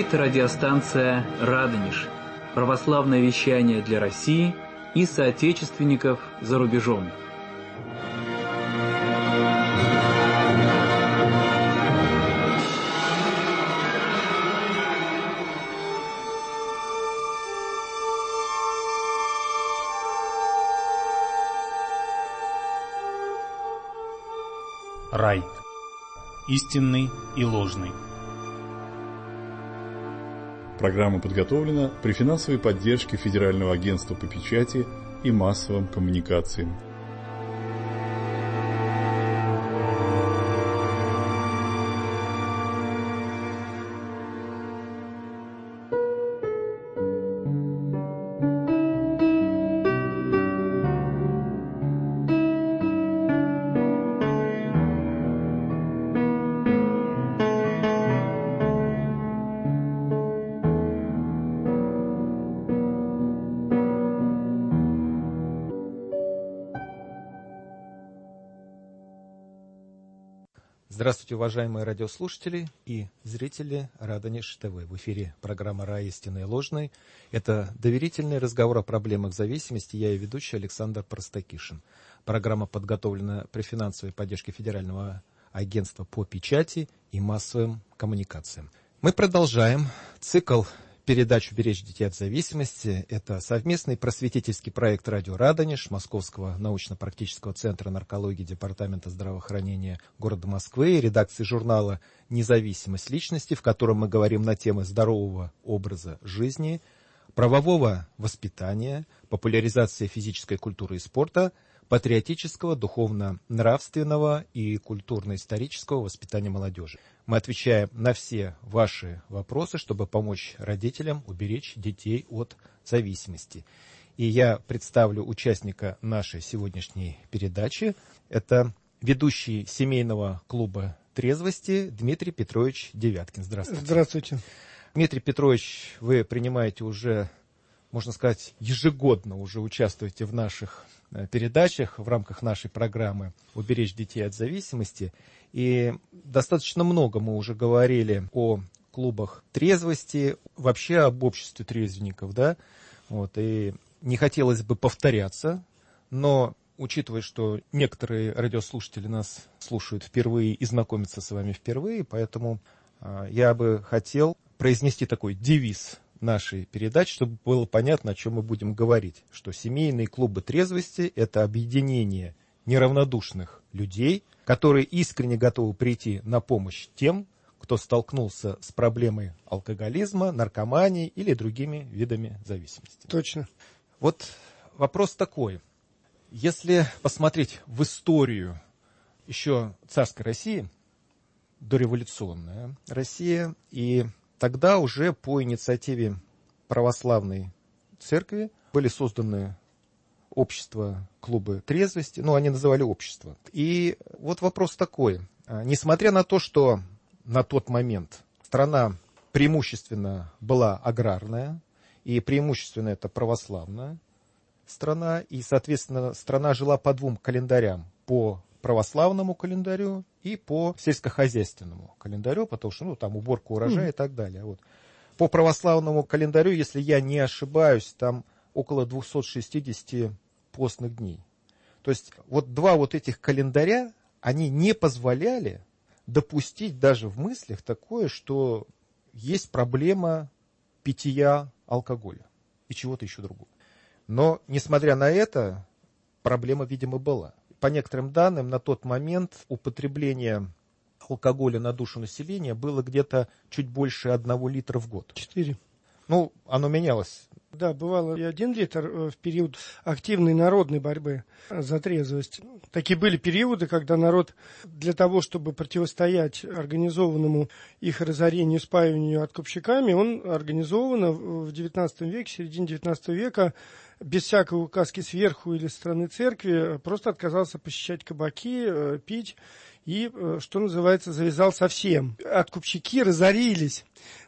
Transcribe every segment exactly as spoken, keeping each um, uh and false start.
Говорит радиостанция «Радонеж». Православное вещание для России и соотечественников за рубежом. Рай. Истинный и ложный. Программа подготовлена при финансовой поддержке Федерального агентства по печати и массовым коммуникациям. Здравствуйте, уважаемые радиослушатели и зрители Радонеж ТВ. В эфире программа «Рай, истинный и ложный». Это доверительный разговор о проблемах зависимости. Я и ведущий Александр Простакишин. Программа подготовлена при финансовой поддержке Федерального агентства по печати и массовым коммуникациям. Мы продолжаем цикл передач «Уберечь детей от зависимости». Это совместный просветительский проект «Радио Радонеж», Московского научно-практического центра наркологии Департамента здравоохранения города Москвы и редакции журнала «Независимость личности», в котором мы говорим на темы здорового образа жизни, правового воспитания, популяризации физической культуры и спорта, патриотического, духовно-нравственного и культурно-исторического воспитания молодежи. Мы отвечаем на все ваши вопросы, чтобы помочь родителям уберечь детей от зависимости. И я представлю участника нашей сегодняшней передачи. Это ведущий семейного клуба трезвости Дмитрий Петрович Девяткин. Здравствуйте. Здравствуйте. Дмитрий Петрович, вы принимаете уже, можно сказать, ежегодно уже участвуете в наших передачах в рамках нашей программы «Уберечь детей от зависимости». И достаточно много мы уже говорили о клубах трезвости, вообще об обществе трезвенников, да, вот, и не хотелось бы повторяться, но учитывая, что некоторые радиослушатели нас слушают впервые и знакомятся с вами впервые, поэтому э, я бы хотел произнести такой девиз нашей передачи, чтобы было понятно, о чем мы будем говорить, что семейные клубы трезвости – это объединение неравнодушных людей, которые искренне готовы прийти на помощь тем, кто столкнулся с проблемой алкоголизма, наркомании или другими видами зависимости. Точно. Вот вопрос такой. Если посмотреть в историю еще царской России, дореволюционная Россия, и тогда уже по инициативе православной церкви были созданы общества, клубы трезвости, ну, они называли общество. И вот вопрос такой. Несмотря на то, что на тот момент страна преимущественно была аграрная, и преимущественно это православная страна, и, соответственно, страна жила по двум календарям, по православному календарю и по сельскохозяйственному календарю, потому что, ну, там уборка урожая mm. и так далее. Вот. По православному календарю, если я не ошибаюсь, там около двести шестьдесят постных дней. То есть вот два вот этих календаря, они не позволяли допустить даже в мыслях такое, что есть проблема питья алкоголя и чего-то еще другого. Но, несмотря на это, проблема, видимо, была. По некоторым данным, на тот момент употребление алкоголя на душу населения было где-то чуть больше одного литра в год. Четыре. Ну, оно менялось. Да, бывало и один литр в период активной народной борьбы за трезвость. Такие были периоды, когда народ для того, чтобы противостоять организованному их разорению, спаиванию откупщиками, он организованно в девятнадцатом веке, в середине девятнадцатого века, без всякой указки сверху или со стороны церкви, просто отказался посещать кабаки, пить и, что называется, завязал совсем. Откупщики разорились.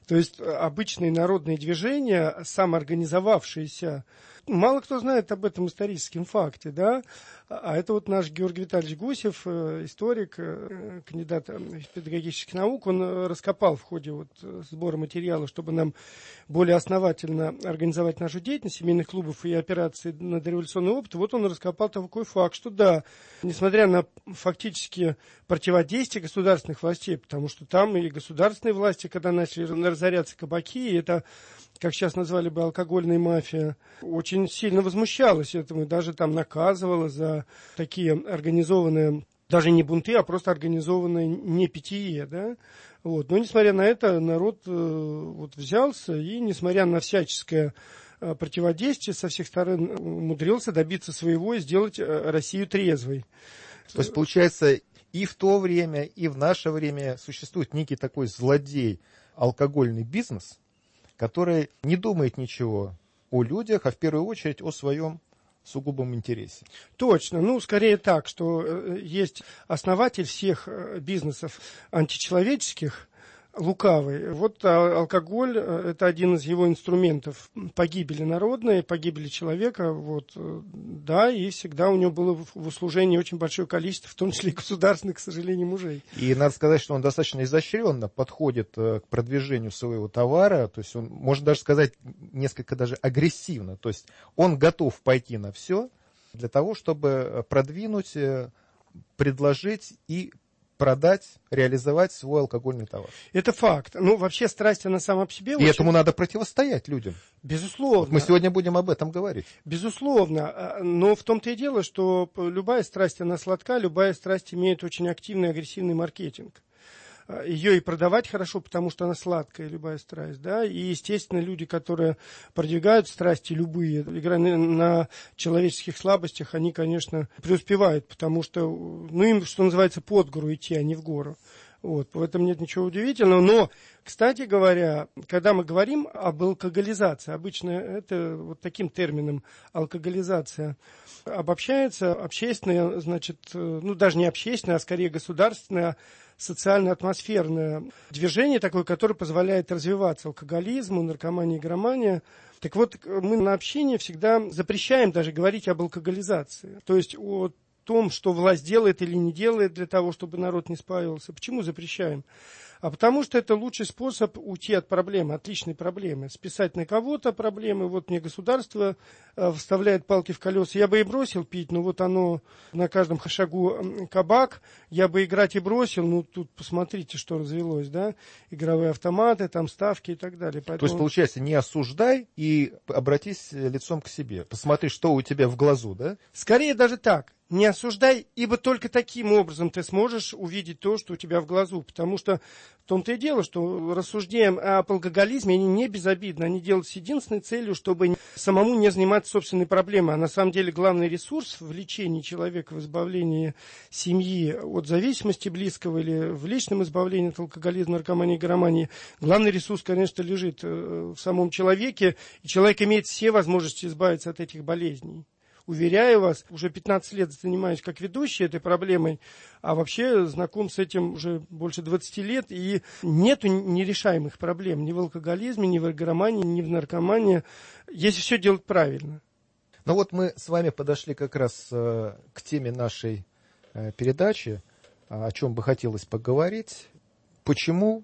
То есть обычные народные движения, самоорганизовавшиеся, мало кто знает об этом историческом факте, да, а это вот наш Георгий Витальевич Гусев, историк, кандидат педагогических наук, он раскопал в ходе вот сбора материала, чтобы нам более основательно организовать нашу деятельность семейных клубов и операций на дореволюционный опыт. Вот он раскопал такой факт, что да, несмотря на фактически противодействие государственных властей, потому что там и государственные власти, когда начали разоряться кабаки, и это, как сейчас назвали бы, алкогольная мафия, очень сильно возмущалась этому и даже там наказывала за такие организованные, даже не бунты, а просто организованное непитие, да. Вот. Но, несмотря на это, народ э, вот, взялся и, несмотря на всяческое э, противодействие, со всех сторон умудрился добиться своего и сделать э, Россию трезвой. То есть, получается, и в то время, и в наше время существует некий такой злодей, алкогольный бизнес, который не думает ничего о людях, а в первую очередь о своем сугубом интересе. Точно. Ну, скорее так, что э, есть основатель всех э, бизнесов античеловеческих, лукавый. Вот а, алкоголь э, – это один из его инструментов погибели народной, погибели человека. Вот, э, да, и всегда у него было в, в услужении очень большое количество, в том числе и государственных, к сожалению, мужей. И надо сказать, что он достаточно изощренно подходит э, к продвижению своего товара. То есть он, можно даже сказать, несколько даже агрессивно. То есть он готов пойти на все для того, чтобы продвинуть, э, предложить и продать, реализовать свой алкогольный товар. Это факт. Ну, вообще страсть, она сама по себе... И очень... этому надо противостоять людям. Безусловно. Вот мы сегодня будем об этом говорить. Безусловно. Но в том-то и дело, что любая страсть, она сладка, любая страсть имеет очень активный, агрессивный маркетинг. Ее и продавать хорошо, потому что она сладкая, любая страсть, да, и, естественно, люди, которые продвигают страсти любые, играя на, на человеческих слабостях, они, конечно, преуспевают, потому что, ну, им, что называется, под гору идти, а не в гору. Вот, в этом нет ничего удивительного, но, кстати говоря, когда мы говорим об алкоголизации, обычно это вот таким термином алкоголизация обобщается, общественное, значит, ну, даже не общественное, а скорее государственное, социально-атмосферное движение такое, которое позволяет развиваться алкоголизму, наркомании, игромании. Так вот, мы на общении всегда запрещаем даже говорить об алкоголизации. То есть о том, что власть делает или не делает для того, чтобы народ не спаивался. Почему запрещаем? А потому что это лучший способ уйти от проблемы, от личной проблемы. Списать на кого-то проблемы. Вот мне государство э, вставляет палки в колеса. Я бы и бросил пить, но вот оно на каждом шагу э, кабак. Я бы играть и бросил. Ну, тут посмотрите, что развелось, да? Игровые автоматы, там ставки и так далее. Поэтому... То есть, получается, не осуждай и обратись лицом к себе. Посмотри, что у тебя в глазу, да? Скорее даже так. Не осуждай, ибо только таким образом ты сможешь увидеть то, что у тебя в глазу. Потому что в том-то и дело, что рассуждением об алкоголизме, они не безобидны. Они делают с единственной целью, чтобы самому не заниматься собственной проблемой. А на самом деле главный ресурс в лечении человека, в избавлении семьи от зависимости близкого или в личном избавлении от алкоголизма, наркомании, игромании, главный ресурс, конечно, лежит в самом человеке. И человек имеет все возможности избавиться от этих болезней. Уверяю вас, уже пятнадцать лет занимаюсь как ведущий этой проблемой, а вообще знаком с этим уже больше двадцати лет, и нету нерешаемых проблем ни в алкоголизме, ни в игромании, ни в наркомании, если все делать правильно. Ну вот мы с вами подошли как раз э, к теме нашей э, передачи, о чем бы хотелось поговорить. Почему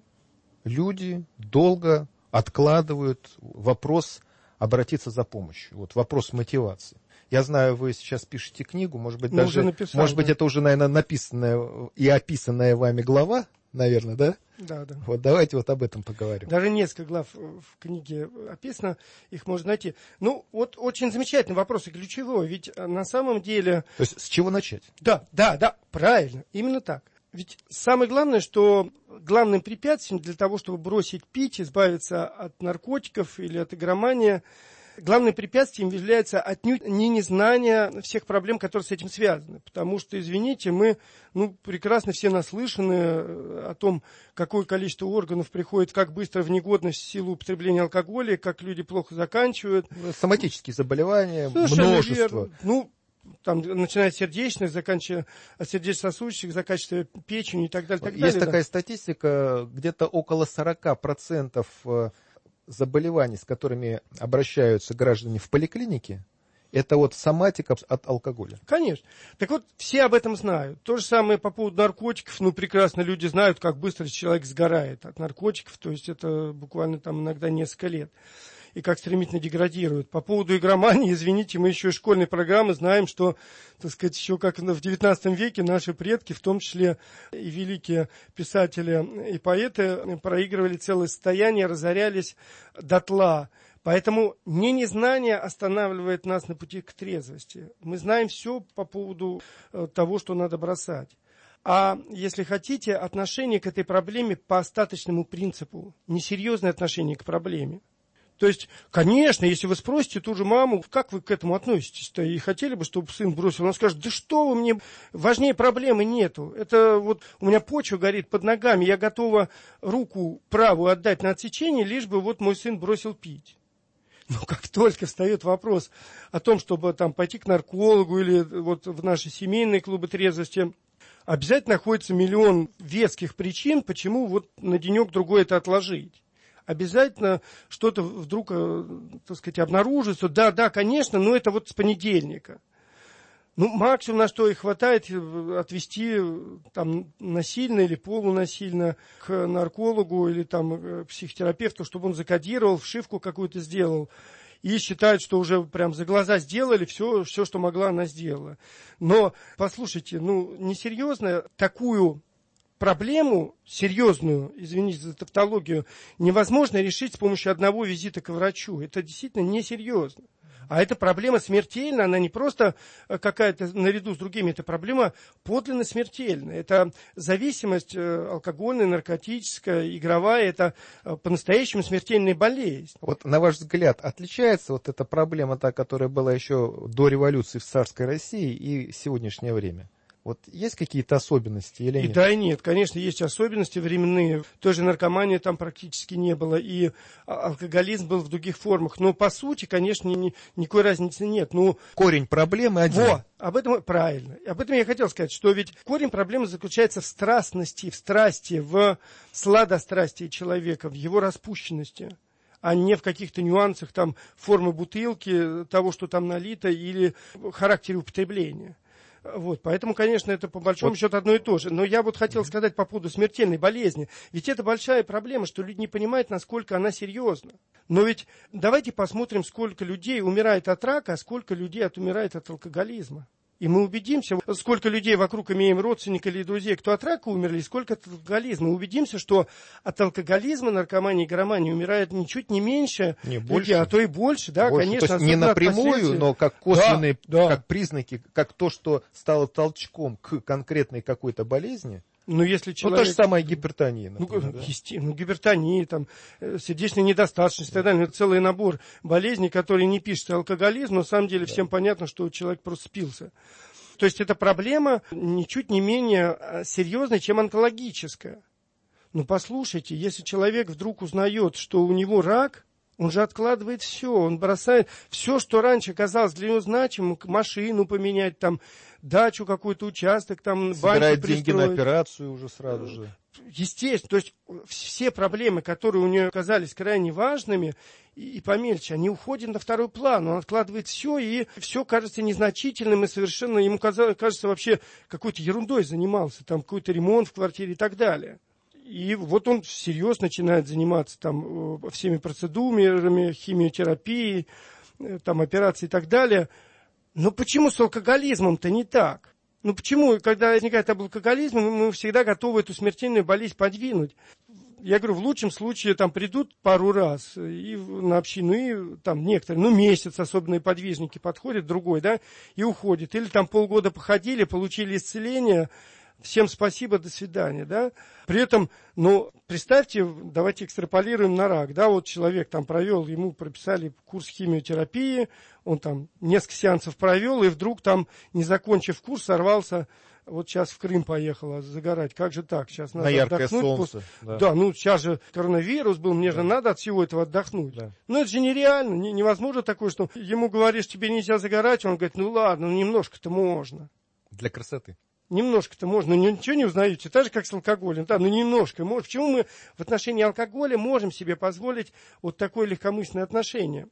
люди долго откладывают вопрос обратиться за помощью, вот вопрос мотивации. Я знаю, вы сейчас пишете книгу, может быть, Мы даже, написали, может быть, да. это уже, наверное, написанная и описанная вами глава, наверное, да? Да, да. Вот давайте вот об этом поговорим. Даже несколько глав в книге описано, их можно найти. Ну, вот очень замечательный вопрос и ключевой, ведь на самом деле... То есть с чего начать? Да, да, да, правильно, именно так. Ведь самое главное, что главным препятствием для того, чтобы бросить пить, избавиться от наркотиков или от игромании, главным препятствием является отнюдь не незнание всех проблем, которые с этим связаны. Потому что, извините, мы ну, прекрасно все наслышаны о том, какое количество органов приходит, как быстро в негодность в силу употребления алкоголя, как люди плохо заканчивают. Соматические заболевания, Совершенно множество. Верно. Ну, там, начиная с сердечных, заканчивая от сердечно-сосудистых, заканчивая печенью и так далее. Так Есть далее, такая да. статистика, где-то около сорок процентов заболеваний, с которыми обращаются граждане в поликлинике, это вот соматика от алкоголя. Конечно. Так вот, все об этом знают. То же самое по поводу наркотиков. Ну, прекрасно люди знают, как быстро человек сгорает от наркотиков. То есть это буквально там иногда несколько лет. И как стремительно деградирует. По поводу игромании, извините, мы еще из школьной программы знаем, что, так сказать, еще как в девятнадцатом веке наши предки, в том числе и великие писатели и поэты, проигрывали целое состояние, разорялись дотла. Поэтому не незнание останавливает нас на пути к трезвости. Мы знаем все по поводу того, что надо бросать. А если хотите, отношение к этой проблеме по остаточному принципу, несерьезное отношение к проблеме. То есть, конечно, если вы спросите ту же маму, как вы к этому относитесь-то, и хотели бы, чтобы сын бросил, она скажет, да что вы мне, важнее проблемы нету. Это вот у меня почва горит под ногами, я готова руку правую отдать на отсечение, лишь бы вот мой сын бросил пить. Но как только встает вопрос о том, чтобы там пойти к наркологу или вот в наши семейные клубы трезвости, обязательно находится миллион веских причин, почему вот на денек-другой это отложить. Обязательно что-то вдруг, так сказать, обнаружится. Да, да, конечно, но это вот с понедельника. Ну, максимум, на что и хватает, отвести там насильно или полунасильно к наркологу или там к психотерапевту, чтобы он закодировал, вшивку какую-то сделал. И считают, что уже прям за глаза сделали все, все, что могла, она сделала. Но, послушайте, ну, несерьезно такую проблему, серьезную, извините за тавтологию, невозможно решить с помощью одного визита к врачу. Это действительно несерьезно. А эта проблема смертельна, она не просто какая-то наряду с другими, это проблема подлинно смертельная. Это зависимость алкогольная, наркотическая, игровая, это по-настоящему смертельная болезнь. Вот на ваш взгляд, отличается вот эта проблема, та, которая была еще до революции в царской России и сегодняшнее время? Вот есть какие-то особенности или нет? И да, и нет. Конечно, есть особенности временные. Той же наркомании там практически не было. И алкоголизм был в других формах. Но по сути, конечно, ни, никакой разницы нет. Ну, корень проблемы один. Во, об этом правильно. Об этом я хотел сказать, что ведь корень проблемы заключается в страстности, в страсти, в сладострастии человека, в его распущенности, а не в каких-то нюансах там формы бутылки, того, что там налито, или характере употребления. Вот, поэтому, конечно, это по большому вот. счету одно и то же. Но я вот хотел сказать по поводу смертельной болезни. Ведь это большая проблема, что люди не понимают, насколько она серьезна. Но ведь давайте посмотрим, сколько людей умирает от рака, а сколько людей от, умирает от алкоголизма. И мы убедимся, сколько людей вокруг имеем родственников или друзей, кто от рака умерли, и сколько от алкоголизма. Мы убедимся, что от алкоголизма, наркомании и громании умирает ничуть не меньше, не больше, людей, а то и больше. Да, больше. конечно. То есть не напрямую, но как косвенные, да, как да. признаки, как то, что стало толчком к конкретной какой-то болезни. Ну, если человек... Ну, то же самое гипертония, например, ну, да? есте... ну, гипертония, там, сердечная недостаточность и так далее. Это целый набор болезней, которые не пишется алкоголизм, но на самом деле да. всем понятно, что человек просто спился. То есть эта проблема ничуть не менее серьезная, чем онкологическая. Ну, послушайте, если человек вдруг узнает, что у него рак, он же откладывает все, он бросает все, что раньше казалось для него значимым, машину поменять, там, дачу какой-то, участок, там, собирает баньку деньги пристроить. на операцию уже сразу же. Естественно, то есть все проблемы, которые у нее казались крайне важными и, и помельче, они уходят на второй план. Он откладывает все, и все кажется незначительным, и совершенно ему казалось, кажется вообще какой-то ерундой занимался, там какой-то ремонт в квартире и так далее. И вот он всерьез начинает заниматься там всеми процедурами, химиотерапией, там операцией и так далее. Но почему с алкоголизмом-то не так? Ну почему, когда возникает алкоголизм, мы всегда готовы эту смертельную болезнь подвинуть? Я говорю, в лучшем случае там придут пару раз и на общину, и там некоторые, ну месяц особенные подвижники подходят, другой, да, и уходит. Или там полгода походили, получили исцеление, всем спасибо, до свидания, да. При этом, ну, представьте, давайте экстраполируем на рак, да, вот человек там провел, ему прописали курс химиотерапии, он там несколько сеансов провел, и вдруг там, не закончив курс, сорвался вот сейчас в Крым поехала загорать, как же так? Сейчас надо на яркое отдохнуть. солнце. После... Да. да, ну сейчас же коронавирус был, мне да. же надо от всего этого отдохнуть. Да. Ну это же нереально, не, невозможно такое, что ему говоришь, тебе нельзя загорать, он говорит, ну ладно, ну немножко-то можно. Для красоты. Немножко-то можно, ну ничего не узнаете, так же, как с алкоголем. Да, ну немножко. Почему мы в отношении алкоголя можем себе позволить вот такое легкомысленное отношение?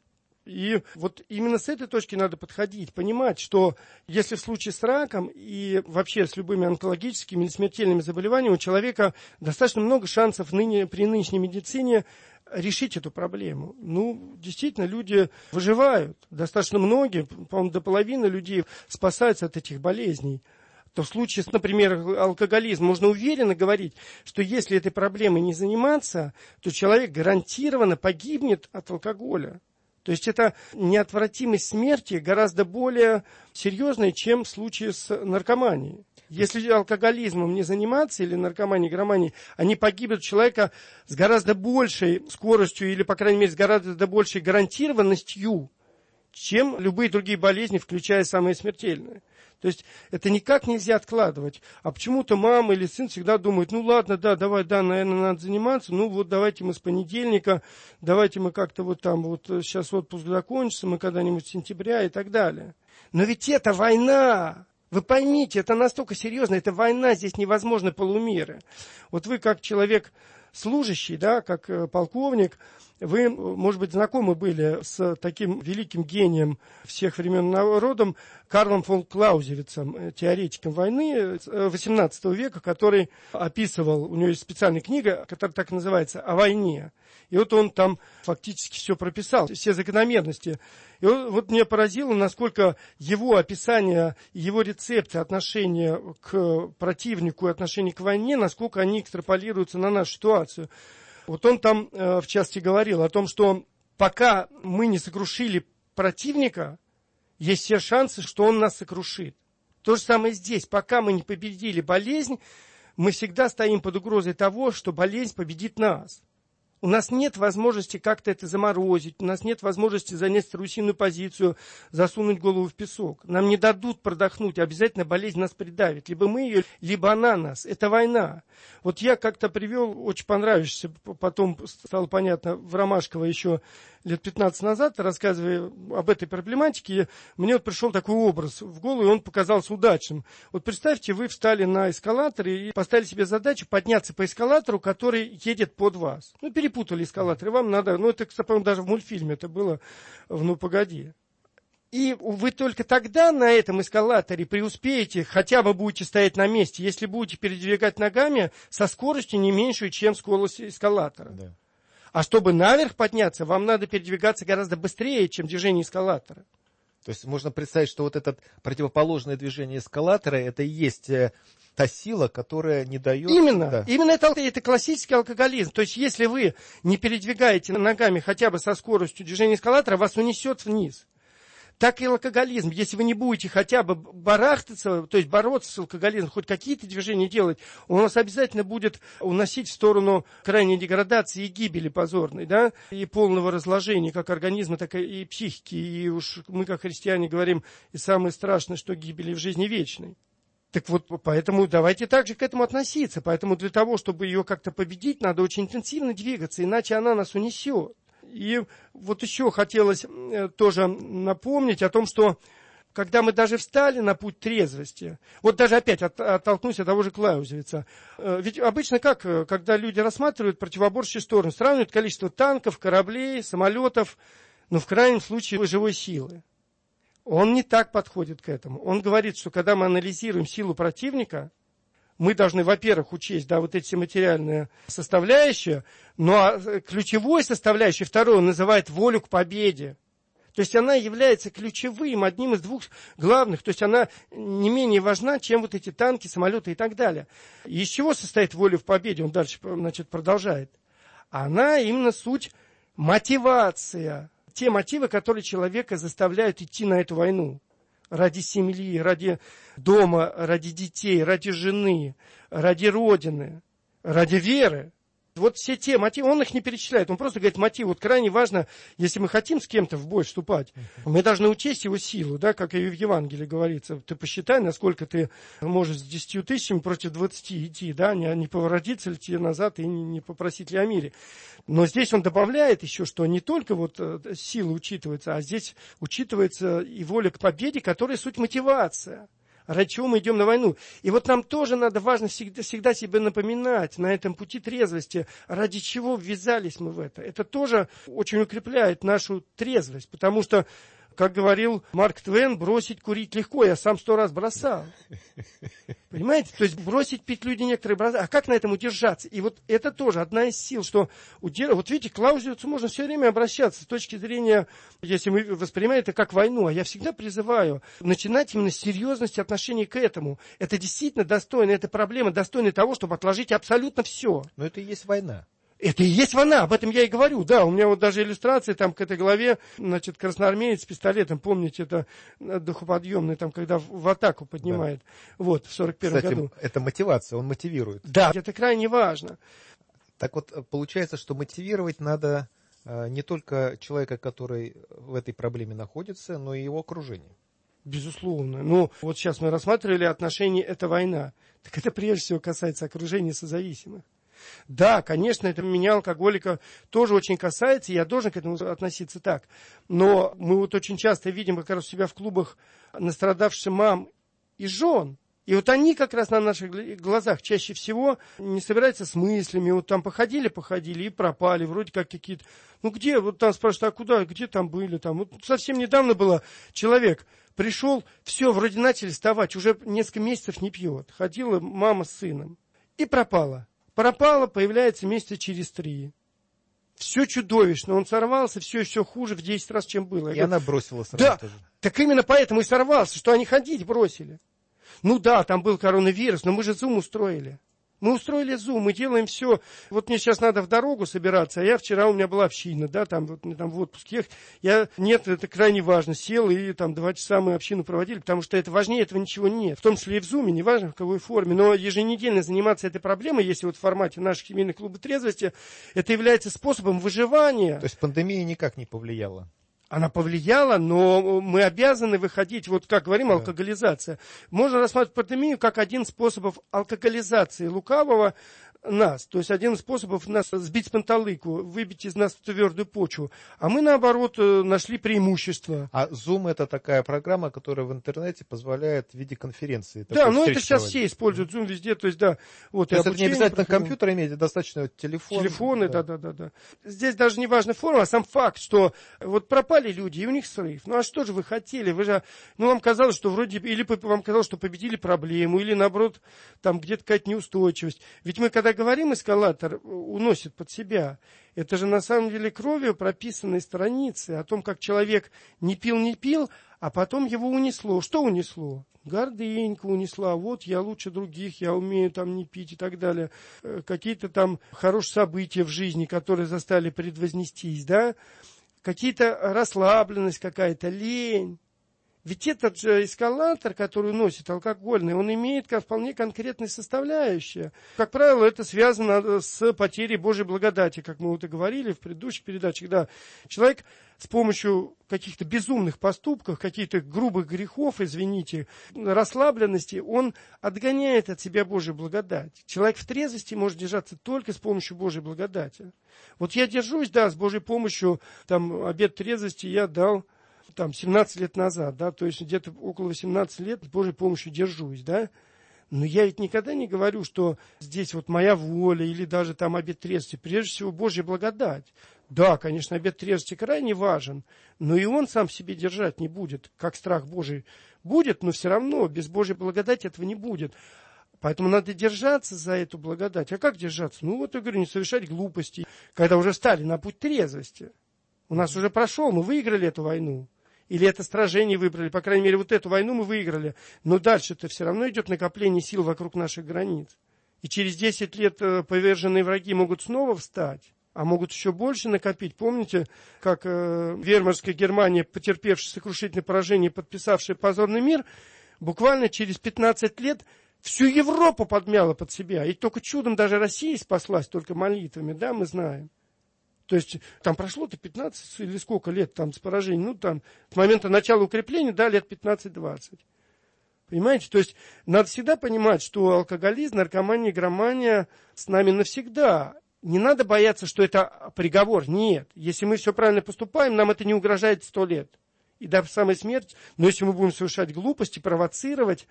И вот именно с этой точки надо подходить, понимать, что если в случае с раком и вообще с любыми онкологическими или смертельными заболеваниями у человека достаточно много шансов ныне, при нынешней медицине решить эту проблему. Ну, действительно, люди выживают. Достаточно многие, по-моему, до половины людей спасаются от этих болезней. То в случае, например, алкоголизма, можно уверенно говорить, что если этой проблемой не заниматься, то человек гарантированно погибнет от алкоголя. То есть это неотвратимость смерти гораздо более серьезная, чем в случае с наркоманией. Если алкоголизмом не заниматься или наркоманией, громанией, они погибнут человека с гораздо большей скоростью или, по крайней мере, с гораздо большей гарантированностью, чем любые другие болезни, включая самые смертельные. То есть это никак нельзя откладывать. А почему-то мама или сын всегда думают, ну ладно, да, давай, да, наверное, надо заниматься, ну вот давайте мы с понедельника, давайте мы как-то вот там, вот сейчас отпуск закончится, мы когда-нибудь с сентября и так далее. Но ведь это война! Вы поймите, это настолько серьезно, это война, здесь невозможны полумеры. Вот вы как человек служащий, да, как полковник, вы, может быть, знакомы были с таким великим гением всех времен народом Карлом фон Клаузевицем, теоретиком войны восемнадцатого века, который описывал, у него есть специальная книга, которая так называется «О войне». И вот он там фактически все прописал, все закономерности. И вот меня поразило, насколько его описание, его рецепты отношения к противнику и отношения к войне, насколько они экстраполируются на нашу ситуацию. Вот он там, в частности, говорил о том, что пока мы не сокрушили противника, есть все шансы, что он нас сокрушит. То же самое здесь. Пока мы не победили болезнь, мы всегда стоим под угрозой того, что болезнь победит нас. У нас нет возможности как-то это заморозить, у нас нет возможности занять страусиную позицию, засунуть голову в песок. Нам не дадут продохнуть, обязательно болезнь нас придавит. Либо мы ее, либо она нас. Это война. Вот я как-то привел, очень понравившийся, потом стало понятно, в Ромашково еще лет пятнадцать назад, рассказывая об этой проблематике, мне вот пришел такой образ в голову, и он показался удачным. Вот представьте, вы встали на эскалаторе и поставили себе задачу подняться по эскалатору, который едет под вас. Ну, перепутали эскалатор, и вам надо, ну, это, по-моему, даже в мультфильме это было в «Ну, погоди». И вы только тогда на этом эскалаторе преуспеете, хотя бы будете стоять на месте, если будете передвигать ногами со скоростью не меньшей, чем скорость эскалатора. Да. А чтобы наверх подняться, вам надо передвигаться гораздо быстрее, чем движение эскалатора. То есть можно представить, что вот это противоположное движение эскалатора, это и есть та сила, которая не дает... Именно, да. именно это, это классический алкоголизм. То есть если вы не передвигаете ногами хотя бы со скоростью движения эскалатора, вас унесет вниз. Так и алкоголизм. Если вы не будете хотя бы барахтаться, то есть бороться с алкоголизмом, хоть какие-то движения делать, он вас обязательно будет уносить в сторону крайней деградации и гибели позорной, да, и полного разложения как организма, так и психики. И уж мы, как христиане, говорим, и самое страшное, что гибели в жизни вечной. Так вот, поэтому давайте также к этому относиться. Поэтому для того, чтобы ее как-то победить, надо очень интенсивно двигаться, иначе она нас унесет. И вот еще хотелось тоже напомнить о том, что когда мы даже встали на путь трезвости, вот даже опять от, оттолкнусь от того же Клаузевица, ведь обычно как, когда люди рассматривают противоборствующие стороны, сравнивают количество танков, кораблей, самолетов, но в крайнем случае живой силы. Он не так подходит к этому. Он говорит, что когда мы анализируем силу противника, мы должны, во-первых, учесть, да, вот эти материальные составляющие, но ключевой составляющей, второй, он называет волю к победе. То есть она является ключевым, одним из двух главных, то есть она не менее важна, чем вот эти танки, самолеты и так далее. Из чего состоит воля в победе? Он дальше, значит, продолжает. Она именно суть мотивация. Те мотивы, которые человека заставляют идти на эту войну. Ради семьи, ради дома, ради детей, ради жены, ради Родины, ради веры. Вот все те мотивы, он их не перечисляет, он просто говорит мотив. Вот крайне важно, если мы хотим с кем-то в бой вступать, мы должны учесть его силу, да, как и в Евангелии говорится. Ты посчитай, насколько ты можешь с десятью тысячами против двадцати идти, да, не, не поворотиться ли тебе назад и не, не попросить ли о мире. Но здесь он добавляет еще, что не только вот сила учитывается, а здесь учитывается и воля к победе, которая суть мотивация. Ради чего мы идем на войну? И вот нам тоже надо важно всегда, всегда себе напоминать на этом пути трезвости, ради чего ввязались мы в это. Это тоже очень укрепляет нашу трезвость, потому что, как говорил Марк Твен, бросить курить легко, я сам сто раз бросал. Понимаете? То есть бросить пить люди некоторые бросают. А как на этом удержаться? И вот это тоже одна из сил, что удерживать. Вот видите, к Клаузевицу можно все время обращаться с точки зрения, если мы воспринимаем это как войну, а я всегда призываю начинать именно с серьезности отношения к этому. Это действительно достойно, эта проблема достойна того, чтобы отложить абсолютно все. Но это и есть война. Это и есть война, об этом я и говорю, да, у меня вот даже иллюстрации там к этой главе, значит, красноармеец с пистолетом, помните, это духоподъемный, там, когда в, в атаку поднимает, да. Вот, в сорок первом Кстати, году. это мотивация, он мотивирует. Да, это крайне важно. Так вот, получается, что мотивировать надо не только человека, который в этой проблеме находится, но и его окружение. Безусловно. Ну, вот сейчас мы рассматривали отношения «это война». Так это прежде всего касается окружения созависимых. Да, конечно, это меня, алкоголика, тоже очень касается, и я должен к этому относиться так. Но мы вот очень часто видим как раз у себя в клубах настрадавшихся мам и жен. И вот они как раз на наших глазах чаще всего не собираются с мыслями. Вот там походили, походили и пропали. Вроде как какие-то... Ну где? Вот там спрашивают, а куда? Где там были? Там? Вот совсем недавно было человек... Пришел, все, вроде начали вставать, уже несколько месяцев не пьет. Ходила мама с сыном. И пропала. Пропала, появляется месяца через три. Все чудовищно. Он сорвался, все еще хуже в десять раз, чем было. Я и говорю, она бросила сразу да, тоже. Так именно поэтому и сорвался, что они ходить бросили. Ну да, там был коронавирус, но мы же зум устроили. Мы устроили зум, мы делаем все. Вот мне сейчас надо в дорогу собираться, а я вчера, у меня была община, да, там, вот, там в отпуске. Я, нет, это крайне важно, сел и там два часа мы общину проводили, потому что это важнее этого ничего нет. В том числе и в зуме, неважно в какой форме, но еженедельно заниматься этой проблемой, если вот в формате наших семейных клубов трезвости, это является способом выживания. То есть пандемия никак не повлияла? Она повлияла, но мы обязаны выходить, вот как говорим, да. Алкоголизация. Можно рассматривать пандемию как один из способов алкоголизации лукавого нас. То есть один из способов нас сбить с панталыку, выбить из нас твердую почву. А мы, наоборот, нашли преимущество. А Zoom — это такая программа, которая в интернете позволяет в виде конференции. Да, но это сейчас все используют Zoom везде. То есть, да, вот, то есть это не обязательно компьютер иметь, достаточно телефон. Телефоны, да. да, да, да. Здесь даже не важна форма, а сам факт, что вот пропали люди, и у них срыв. Ну а что же вы хотели? Вы же, ну вам казалось, что вроде, или вам казалось, что победили проблему, или наоборот, там где-то какая-то неустойчивость. Ведь мы когда говорим, эскалатор уносит под себя. Это же на самом деле кровью прописанные страницы о том, как человек не пил, не пил, а потом его унесло. Что унесло? Гордынька унесла. Вот я лучше других, я умею там не пить и так далее. Какие-то там хорошие события в жизни, которые заставили предвознестись, да? Какие-то расслабленность какая-то, лень. Ведь этот же эскалатор, который носит алкогольный, он имеет вполне конкретные составляющие. Как правило, это связано с потерей Божьей благодати, как мы вот и говорили в предыдущих передачах. Да. Человек с помощью каких-то безумных поступков, каких-то грубых грехов, извините, расслабленности, он отгоняет от себя Божью благодать. Человек в трезвости может держаться только с помощью Божьей благодати. Вот я держусь, да, с Божьей помощью, там, обет трезвости я дал там семнадцать лет назад, да, то есть где-то около восемнадцати лет с Божьей помощью держусь, да. Но я ведь никогда не говорю, что здесь вот моя воля или даже там обет трезвости. Прежде всего, Божья благодать. Да, конечно, обет трезвости крайне важен, но и он сам себе держать не будет. Как страх Божий будет, но все равно без Божьей благодати этого не будет. Поэтому надо держаться за эту благодать. А как держаться? Ну вот я говорю, не совершать глупостей, когда уже стали на путь трезвости. У нас уже прошел, мы выиграли эту войну. Или это сражение выбрали, по крайней мере, вот эту войну мы выиграли. Но дальше-то все равно идет накопление сил вокруг наших границ. И через десять лет поверженные враги могут снова встать, а могут еще больше накопить. Помните, как э, вермарская Германия, потерпевшая сокрушительное поражение, подписавшая позорный мир, буквально через пятнадцать лет Всю Европу подмяла под себя. И только чудом даже Россия спаслась, только молитвами, да, мы знаем. То есть там прошло-то пятнадцать или сколько лет там с поражением, ну там с момента начала укрепления, да, лет пятнадцать-двадцать. Понимаете? То есть надо всегда понимать, что алкоголизм, наркомания, игромания с нами навсегда. Не надо бояться, что это приговор. Нет. Если мы все правильно поступаем, нам это не угрожает сто лет. И до самой смерти. Но если мы будем совершать глупости, провоцировать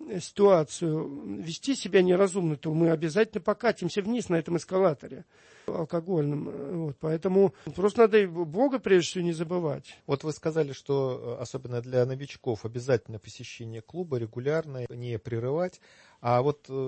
ситуацию, вести себя неразумно, то мы обязательно покатимся вниз на этом эскалаторе алкогольном. Вот. Поэтому просто надо и Бога прежде всего не забывать. Вот вы сказали, что особенно для новичков обязательно посещение клуба регулярно, не прерывать. А вот э,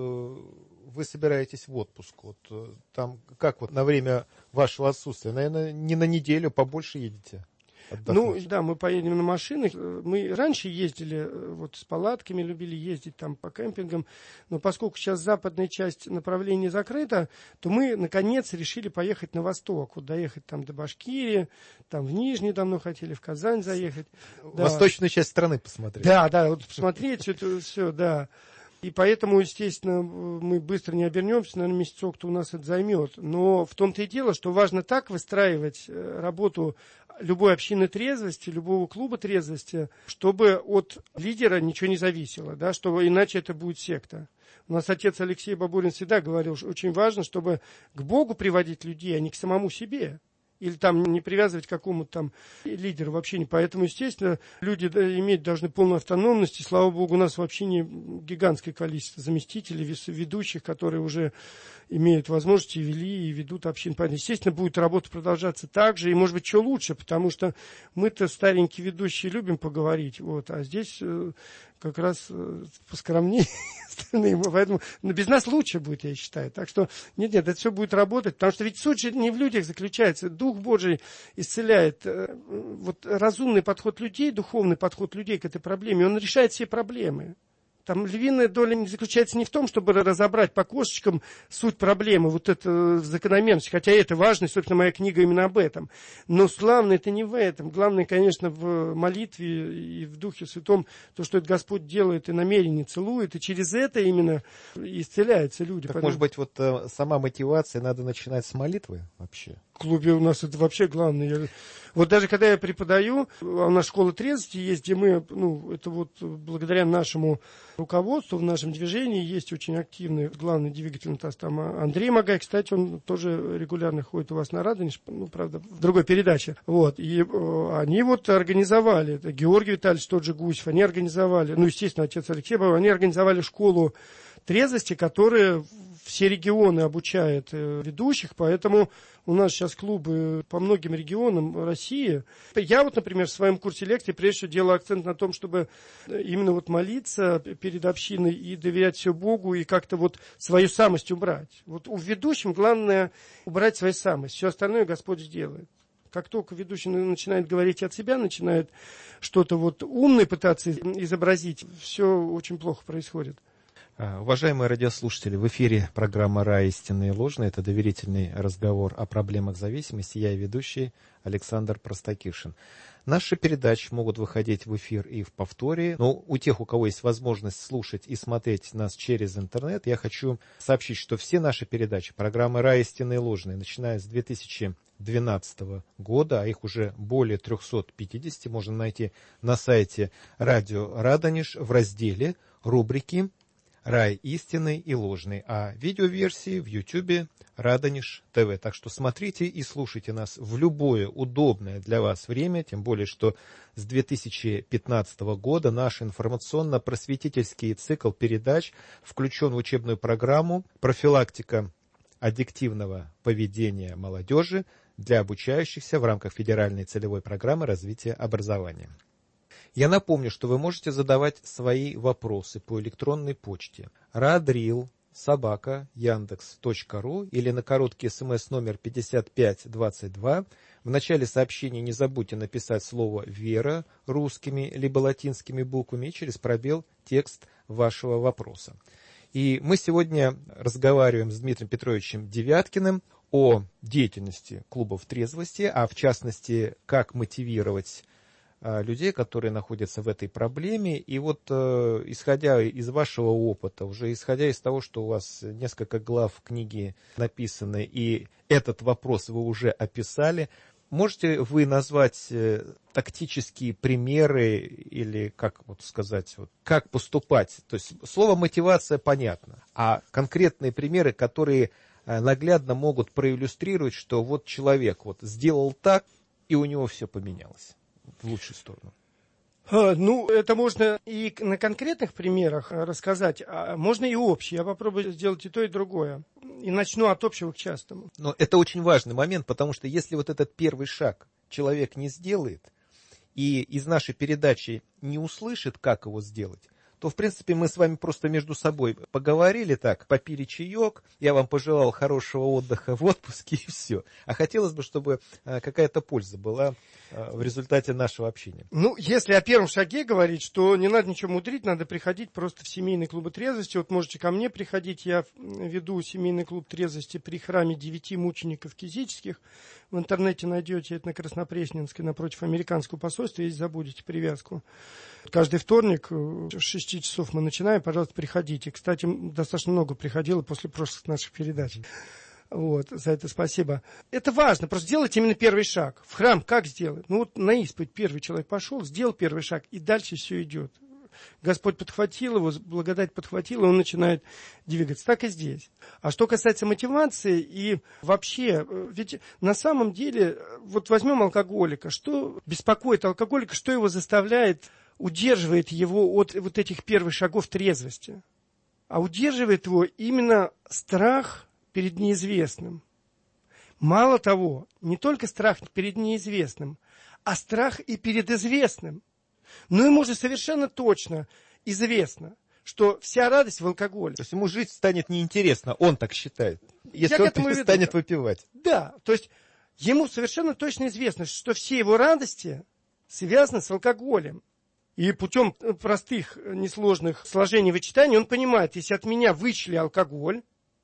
вы собираетесь в отпуск. Вот, э, там как вот на время вашего отсутствия? Наверное, не на неделю, побольше едете? Отдохнуть. Ну, да, мы поедем на машинах. Мы раньше ездили вот с палатками, любили ездить там по кемпингам. Но поскольку сейчас западная часть направления закрыта, то мы, наконец, решили поехать на восток. Вот доехать там до Башкирии, там в Нижний давно хотели, в Казань заехать. Восточную да. часть страны посмотреть. Да, да, вот посмотреть все это, все, да. И поэтому, естественно, мы быстро не обернемся, наверное, месяцок-то у нас это займет. Но в том-то и дело, что важно так выстраивать работу любой общины трезвости, любого клуба трезвости, чтобы от лидера ничего не зависело, да, чтобы иначе это будет секта. У нас отец Алексей Бабурин всегда говорил, что очень важно, чтобы к Богу приводить людей, а не к самому себе. Или там не привязывать к какому-то там лидеру вообще не. Поэтому, естественно, люди иметь должны полную автономность. И, слава богу, у нас вообще не гигантское количество заместителей, ведущих, которые уже имеют возможности и вели, и ведут общин. Естественно, будет работа продолжаться так же. И, может быть, что лучше, потому что мы-то, старенькие ведущие, любим поговорить. Вот, а здесь как раз поскромнее остальные. Поэтому ну, без нас лучше будет, я считаю. Так что, нет-нет, это все будет работать. Потому что ведь суть же не в людях заключается. Дух Божий исцеляет. Вот разумный подход людей, духовный подход людей к этой проблеме, он решает все проблемы. Там львиная доля заключается не в том, чтобы разобрать по косточкам суть проблемы, вот эту закономерность, хотя это важно, и, собственно, моя книга именно об этом. Но главное это не в этом. Главное, конечно, в молитве и в Духе Святом, то, что это Господь делает и намерение целует, и через это именно исцеляются люди. Так, Поэтому... может быть, вот сама мотивация, надо начинать с молитвы вообще? В клубе у нас это вообще главное. Я... Вот даже когда я преподаю, у нас школа трезвости есть, где мы, ну, это вот благодаря нашему руководству в нашем движении есть очень активный главный двигатель, у нас там Андрей Магай, кстати, он тоже регулярно ходит у вас на Радонеж, ну, правда, в другой передаче. Вот, и э, они вот организовали, это Георгий Витальевич, тот же Гусев, они организовали, ну, естественно, отец Алексей Бабурин, они организовали школу трезвости, которая все регионы обучает э, ведущих, поэтому у нас сейчас клубы по многим регионам России. Я вот, например, в своем курсе лекций прежде всего делаю акцент на том, чтобы именно вот молиться перед общиной и доверять все Богу, и как-то вот свою самость убрать. Вот у ведущим главное убрать свою самость, все остальное Господь сделает. Как только ведущий начинает говорить от себя, начинает что-то вот умное пытаться изобразить, все очень плохо происходит. Уважаемые радиослушатели, в эфире программа «Рай. Истинное и ложное». Это доверительный разговор о проблемах зависимости. Я и ведущий Александр Простакишин. Наши передачи могут выходить в эфир и в повторе. Но у тех, у кого есть возможность слушать и смотреть нас через интернет, я хочу сообщить, что все наши передачи, программы «Рай. Истинное и ложное», начиная с две тысячи двенадцатого года, а их уже более триста пятьдесят, можно найти на сайте Радио Радонеж в разделе рубрики «Рай истинный и ложный», а видеоверсии в Ютубе Радонеж ТВ. Так что смотрите и слушайте нас в любое удобное для вас время, тем более, что с две тысячи пятнадцатого года наш информационно-просветительский цикл передач включен в учебную программу «Профилактика аддиктивного поведения молодежи» для обучающихся в рамках федеральной целевой программы развития образования. Я напомню, что вы можете задавать свои вопросы по электронной почте радрил собака яндекс точка ру или на короткий смс номер пятьдесят пять двадцать два. В начале сообщения не забудьте написать слово «Вера» русскими либо латинскими буквами и через пробел текст вашего вопроса. И мы сегодня разговариваем с Дмитрием Петровичем Девяткиным о деятельности клубов трезвости, а в частности, как мотивировать людей, которые находятся в этой проблеме. И вот, исходя из вашего опыта, уже исходя из того, что у вас несколько глав книги написаны, и этот вопрос вы уже описали, можете вы назвать тактические примеры или, как вот сказать, вот, как поступать? То есть слово «мотивация» понятно, а конкретные примеры, которые наглядно могут проиллюстрировать, что вот человек вот сделал так, и у него все поменялось в лучшую сторону. Ну, это можно и на конкретных примерах рассказать, а можно и общий. Я попробую сделать и то, и другое. И начну от общего к частному. Но это очень важный момент, потому что если вот этот первый шаг человек не сделает, и из нашей передачи не услышит, как его сделать, то, в принципе, мы с вами просто между собой поговорили так, попили чаек, я вам пожелал хорошего отдыха в отпуске, и все. А хотелось бы, чтобы какая-то польза была в результате нашего общения. Ну, если о первом шаге говорить, что не надо ничего мудрить, надо приходить просто в семейный клуб трезвости. Вот можете ко мне приходить, я веду семейный клуб трезвости при храме девяти мучеников кизических. В интернете найдете это на Краснопресненской, напротив американского посольства, если забудете привязку. Каждый вторник в шесть часов мы начинаем, пожалуйста, приходите. Кстати, достаточно много приходило после прошлых наших передач. Вот, за это спасибо. Это важно, просто сделать именно первый шаг. В храм как сделать? Ну вот на исповедь первый человек пошел, сделал первый шаг, и дальше все идет. Господь подхватил его, благодать подхватила, он начинает двигаться. Так и здесь. А что касается мотивации и вообще, ведь на самом деле, вот возьмем алкоголика, что беспокоит алкоголика, что его заставляет, удерживает его от вот этих первых шагов трезвости? А удерживает его именно страх перед неизвестным. Мало того, не только страх перед неизвестным, а страх и перед известным. Но ему же совершенно точно известно, что вся радость в алкоголе. То есть ему жизнь станет неинтересна, он так считает, если Я он перестанет выпивать. Да, то есть ему совершенно точно известно, что все его радости связаны с алкоголем. И путем простых, несложных сложений вычитаний он понимает, если от меня вычли алкоголь,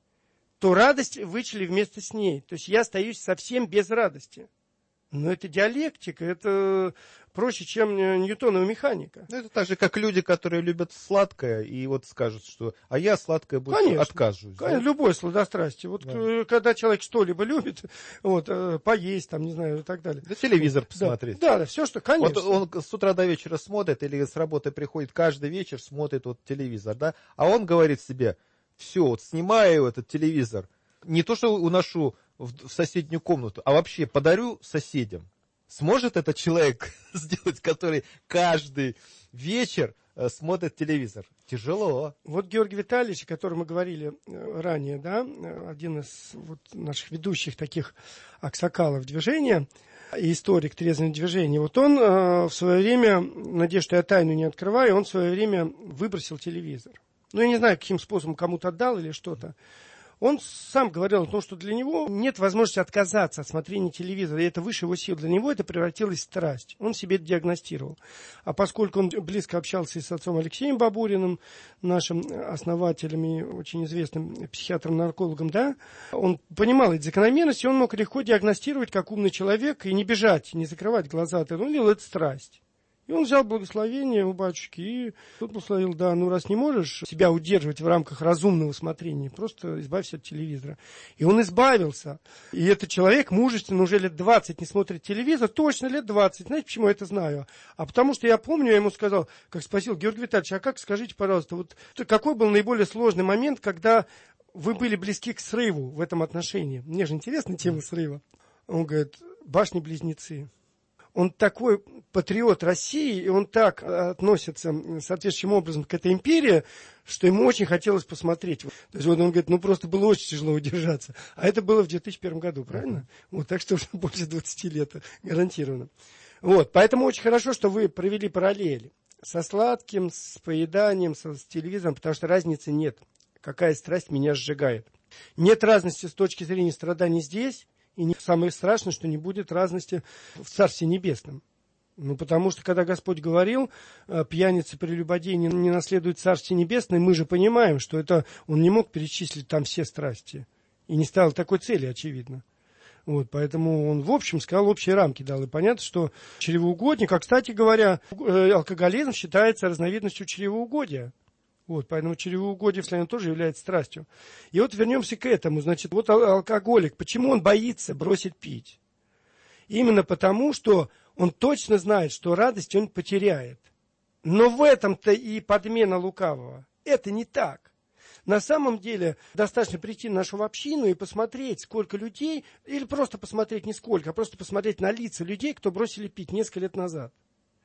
то радость вычли вместе с ней. То есть я остаюсь совсем без радости. Но это диалектика, это проще, чем Ньютонова механика. Ну, это так же, как люди, которые любят сладкое, и вот скажут, что а я сладкое больше Конечно, откажусь. Конечно, да? Любое сладострастие. Вот да. Когда человек что-либо любит, вот, поесть, там, не знаю, и так далее. Да телевизор посмотреть. Да, да, все, что, конечно. Вот он с утра до вечера смотрит, или с работы приходит, каждый вечер смотрит вот телевизор, да, а он говорит себе, все, вот снимаю этот телевизор, не то, что уношу в соседнюю комнату, а вообще подарю соседям. Сможет этот человек сделать, который каждый вечер смотрит телевизор? Тяжело. Вот Георгий Витальевич, о котором мы говорили ранее, да, один из вот наших ведущих таких аксакалов движения, и историк трезвого движения, вот он э, в свое время, надеюсь, что я тайну не открываю, он в свое время выбросил телевизор. Ну, я не знаю, каким способом кому-то отдал или что-то. Он сам говорил о том, что для него нет возможности отказаться от смотрения телевизора, и это выше его сил. Для него это превратилось в страсть. Он себе это диагностировал. А поскольку он близко общался и с отцом Алексеем Бабуриным, нашим основателем и очень известным психиатром-наркологом, да, он понимал эти закономерности, он мог легко диагностировать, как умный человек, и не бежать, не закрывать глаза от этого. Он видел, это страсть. И он взял благословение у батюшки и тот благословил, да, ну раз не можешь себя удерживать в рамках разумного смотрения, просто избавься от телевизора. И он избавился. И этот человек мужественно уже лет двадцать не смотрит телевизор, точно лет двадцать. Знаете, почему я это знаю? А потому что я помню, я ему сказал, как спросил, Георгий Витальевич, а как, скажите, пожалуйста, вот какой был наиболее сложный момент, когда вы были близки к срыву в этом отношении? Мне же интересна тема срыва. Он говорит, башни-близнецы. Он такой патриот России, и он так относится соответствующим образом к этой империи, что ему очень хотелось посмотреть. То есть вот он говорит, ну просто было очень тяжело удержаться. А это было в две тысячи первом году, правильно? Uh-huh. Вот, так что уже больше двадцати лет гарантированно. Вот, поэтому очень хорошо, что вы провели параллели со сладким, с поеданием, со, с телевизором, потому что разницы нет. Какая страсть меня сжигает. Нет разности с точки зрения страданий здесь. И не, самое страшное, что не будет разности в Царстве Небесном. Ну, потому что, когда Господь говорил, пьяницы, прелюбодеи не, не наследуют Царствие Небесное, мы же понимаем, что это Он не мог перечислить там все страсти. И не ставил такой цели, очевидно. Вот, поэтому он, в общем, сказал, общие рамки дал. И понятно, что чревоугодник, а, кстати говоря, алкоголизм считается разновидностью чревоугодия. Вот, поэтому чревоугодие в славяне тоже является страстью. И вот вернемся к этому. Значит, вот алкоголик, почему он боится бросить пить? Именно потому, что он точно знает, что радость он потеряет. Но в этом-то и подмена лукавого. Это не так. На самом деле, достаточно прийти в нашу общину и посмотреть, сколько людей, или просто посмотреть не сколько, а просто посмотреть на лица людей, кто бросили пить несколько лет назад.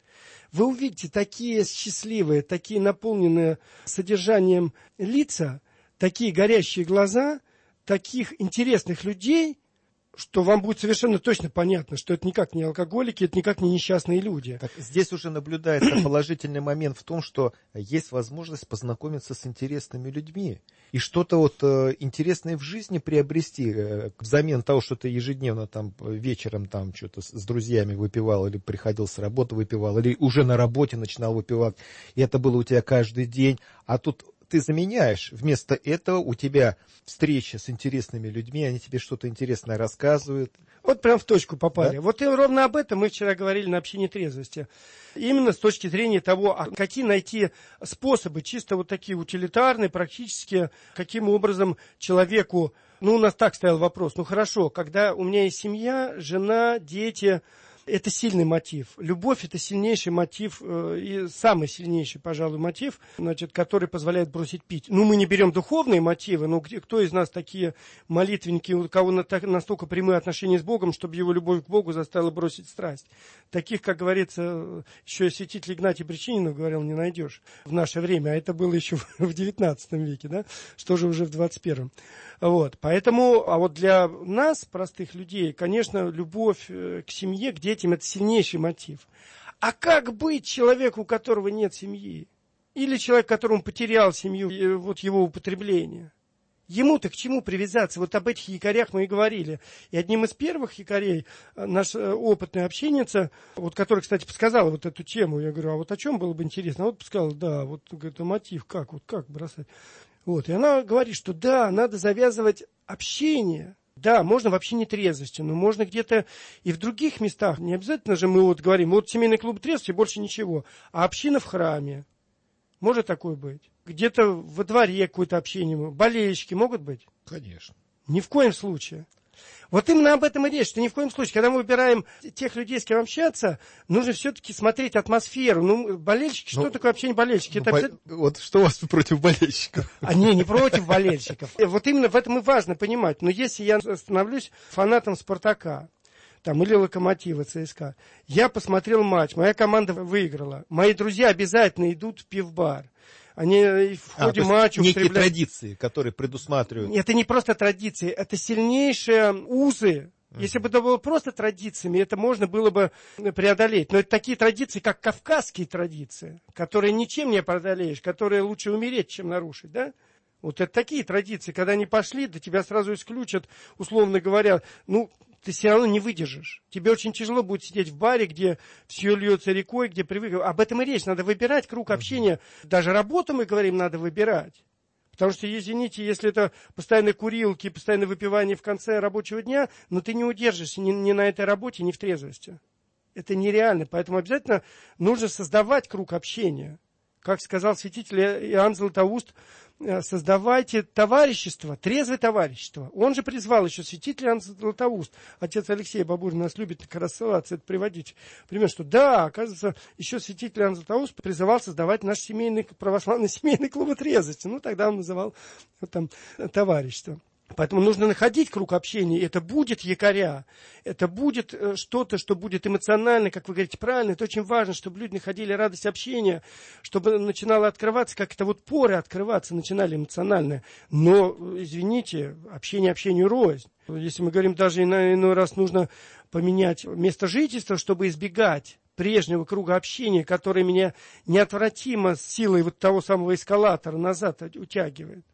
Вы увидите такие счастливые, такие наполненные содержанием лица, такие горящие глаза, таких интересных людей, что вам будет совершенно точно понятно, что это никак не алкоголики, это никак не несчастные люди. Так, здесь уже наблюдается положительный момент в том, что есть возможность познакомиться с интересными людьми и что-то вот э, интересное в жизни приобрести, э, взамен того, что ты ежедневно там вечером там что-то с, с друзьями выпивал, или приходил с работы выпивал, или уже на работе начинал выпивать, и это было у тебя каждый день, а тут ты заменяешь, вместо этого у тебя встреча с интересными людьми, они тебе что-то интересное рассказывают. Вот прям в точку попали. Да? Вот и ровно об этом мы вчера говорили на общине трезвости. Именно с точки зрения того, а какие найти способы, чисто вот такие утилитарные, практически, каким образом человеку, ну у нас так стоял вопрос, ну хорошо, когда у меня есть семья, жена, дети, это сильный мотив. Любовь – это сильнейший мотив, э, и самый сильнейший, пожалуй, мотив, значит, который позволяет бросить пить. Ну, мы не берем духовные мотивы, но где, кто из нас такие молитвенники, у кого на, так, настолько прямые отношения с Богом, чтобы его любовь к Богу заставила бросить страсть? Таких, как говорится, еще святитель Игнатий Причининов говорил, не найдешь в наше время, а это было еще в девятнадцатом веке, да, что же уже в двадцать первом. Вот, поэтому, а вот для нас, простых людей, конечно, любовь к семье, к детям, это сильнейший мотив. А как быть человеку, у которого нет семьи? Или человек, которому потерял семью, вот его употребление? Ему-то к чему привязаться? Вот об этих якорях мы и говорили. И одним из первых якорей наша опытная общенница, вот, которая, кстати, подсказала вот эту тему, я говорю, а вот о чем было бы интересно? А вот подсказала, да, вот это мотив, как, вот как бросать? Вот, и она говорит, что да, надо завязывать общение. Да, можно в общине трезвости, но можно где-то и в других местах. Не обязательно же мы вот говорим, вот семейный клуб трезвости, больше ничего. А община в храме. Может такое быть? Где-то во дворе какое-то общение. Болельщики могут быть? Конечно. Ни в коем случае. Вот именно об этом и речь, что ни в коем случае, когда мы выбираем тех людей, с кем общаться, нужно все-таки смотреть атмосферу. Ну, болельщики, ну, что такое общение болельщики? Ну, это бо... обязательно... Вот что у вас против болельщиков? А не, не против болельщиков. Вот именно в этом и важно понимать. Но если я становлюсь фанатом «Спартака», там, или «Локомотива», ЦСКА, я посмотрел матч, моя команда выиграла, мои друзья обязательно идут в пивбар. Они в ходе а, матча некие употребляют... традиции, которые предусматривают. Это не просто традиции, это сильнейшие узы. Uh-huh. Если бы это было просто традициями, это можно было бы преодолеть. Но это такие традиции, как кавказские традиции, которые ничем не преодолеешь, которые лучше умереть, чем нарушить, да? Вот это такие традиции, когда они пошли, да тебя сразу исключат, условно говоря, ну, ты все равно не выдержишь. Тебе очень тяжело будет сидеть в баре, где все льется рекой, где привык. Об этом и речь. Надо выбирать круг общения. Даже работу, мы говорим, надо выбирать. Потому что, извините, если это постоянные курилки, постоянное выпивание в конце рабочего дня, но ты не удержишься ни, ни на этой работе, ни в трезвости. Это нереально. Поэтому обязательно нужно создавать круг общения. Как сказал святитель Иоанн Златоуст, создавайте товарищество, трезвое товарищество. Он же призвал еще святитель Иоанн Златоуст. Отец Алексей Бабурин нас любит как раз ссылаться, это приводить. Пример, что да, оказывается, еще святитель Иоанн Златоуст призывал создавать наш семейный, православный семейный клуб трезвости. Ну, тогда он называл вот, там, товарищество. Поэтому нужно находить круг общения, это будет якоря, это будет что-то, что будет эмоционально, как вы говорите, правильно, это очень важно, чтобы люди находили радость общения, чтобы начинало открываться, как это вот поры открываться начинали эмоционально. Но, извините, общение общению рознь. Если мы говорим, даже иной, иной раз нужно поменять место жительства, чтобы избегать прежнего круга общения, который меня неотвратимо с силой вот того самого эскалатора назад утягивает.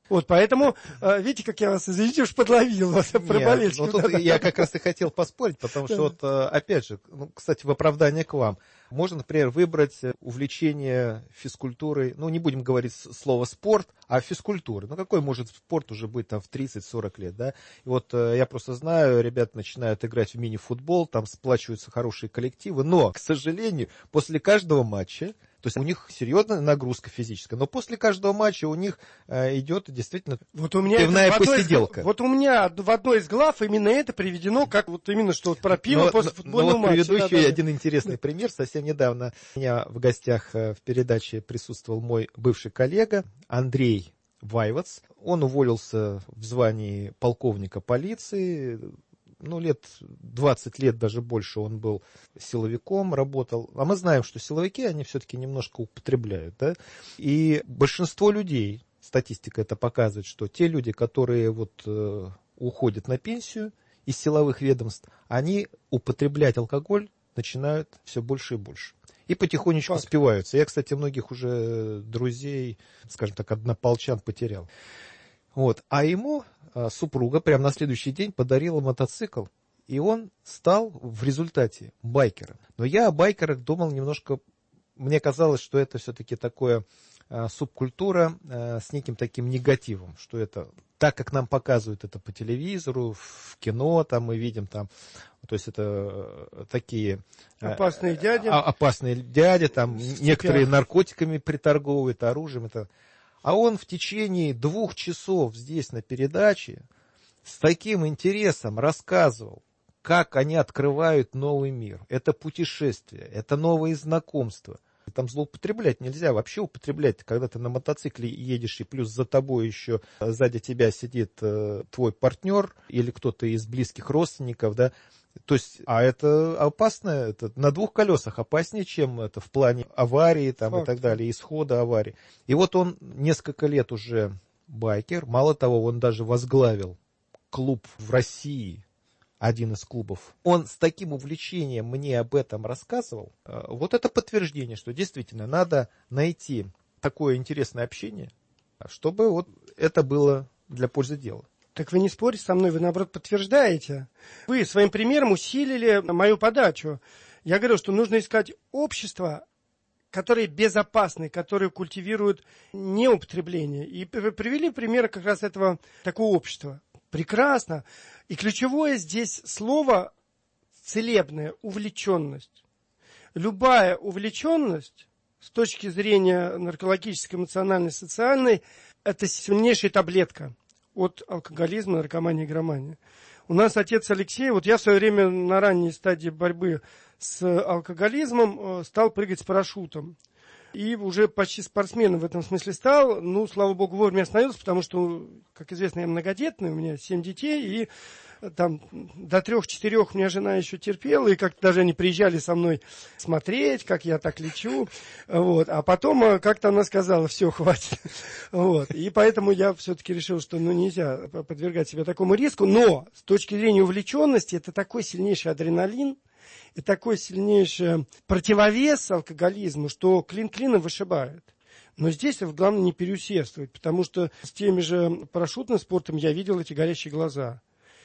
Вот, поэтому, видите, как я вас, извините, уж подловил вас про болельщиков. Ну, тут я как раз и хотел поспорить, потому что, вот, опять же, ну, кстати, в оправдание к вам, можно, например, выбрать увлечение физкультурой, ну, не будем говорить слово «спорт», а физкультура. Ну, какой может спорт уже быть там в тридцать-сорок лет, да? И вот я просто знаю, ребята начинают играть в мини-футбол, там сплачиваются хорошие коллективы, но, к сожалению, после каждого матча, то есть у них серьезная нагрузка физическая, но после каждого матча у них э, идет действительно вот у меня пивная это, посиделка. Из, вот у меня в одной из глав именно это приведено, как вот именно что вот про пиво но, после футбольного но вот матча. Приведу да, еще да, один интересный да. пример. Совсем недавно у меня в гостях в передаче присутствовал мой бывший коллега Андрей Вайвац. Он уволился в звании полковника полиции. Ну, лет двадцать лет, даже больше он был силовиком, работал. А мы знаем, что силовики, они все-таки немножко употребляют, да. И большинство людей, статистика это показывает, что те люди, которые вот э, уходят на пенсию из силовых ведомств, они употреблять алкоголь начинают все больше и больше. И потихонечку Факт. спиваются. Я, кстати, многих уже друзей, скажем так, однополчан потерял. Вот. А ему а, супруга прямо на следующий день подарила мотоцикл, и он стал в результате байкером. Но я о байкерах думал немножко, мне казалось, что это все-таки такое а, субкультура а, с неким таким негативом, что это, так как нам показывают это по телевизору, в кино, там мы видим там, то есть это такие опасные а, дяди, а, опасные дяди, там некоторые наркотиками приторговывают, оружием, это. А он в течение двух часов здесь на передаче с таким интересом рассказывал, как они открывают новый мир. Это путешествие, это новые знакомства. Там злоупотреблять нельзя, вообще употреблять, когда ты на мотоцикле едешь, и плюс за тобой еще сзади тебя сидит э, твой партнер или кто-то из близких родственников, да. То есть, а это опасно, это на двух колесах опаснее, чем это в плане аварии там, и так далее, исхода аварии. И вот он несколько лет уже байкер, мало того, он даже возглавил клуб в России, один из клубов. Он с таким увлечением мне об этом рассказывал. Вот это подтверждение, что действительно надо найти такое интересное общение, чтобы вот это было для пользы дела. Так вы не спорите со мной, вы, наоборот, подтверждаете. Вы своим примером усилили мою подачу. Я говорю, что нужно искать общество, которые безопасны, которые культивируют неупотребление. И привели пример как раз этого такого общества. Прекрасно. И ключевое здесь слово целебное, увлеченность. Любая увлеченность с точки зрения наркологической, эмоциональной, социальной, это сильнейшая таблетка от алкоголизма, наркомании и игромании. У нас отец Алексей, вот я в свое время на ранней стадии борьбы с алкоголизмом стал прыгать с парашютом. И уже почти спортсменом в этом смысле стал. Ну, слава богу, вовремя остановился, потому что, как известно, я многодетный, у меня семь детей, и там до трех-четырех у меня жена еще терпела, и как-то даже они приезжали со мной смотреть, как я так лечу. Вот. А потом как-то она сказала, все, хватит. Вот. И поэтому я все-таки решил, что ну, нельзя подвергать себя такому риску. Но с точки зрения увлеченности, это такой сильнейший адреналин, и такой сильнейший противовес алкоголизму, что клин клином вышибает. Но здесь главное не переусердствовать, потому что с теми же парашютным спортом я видел эти горящие глаза.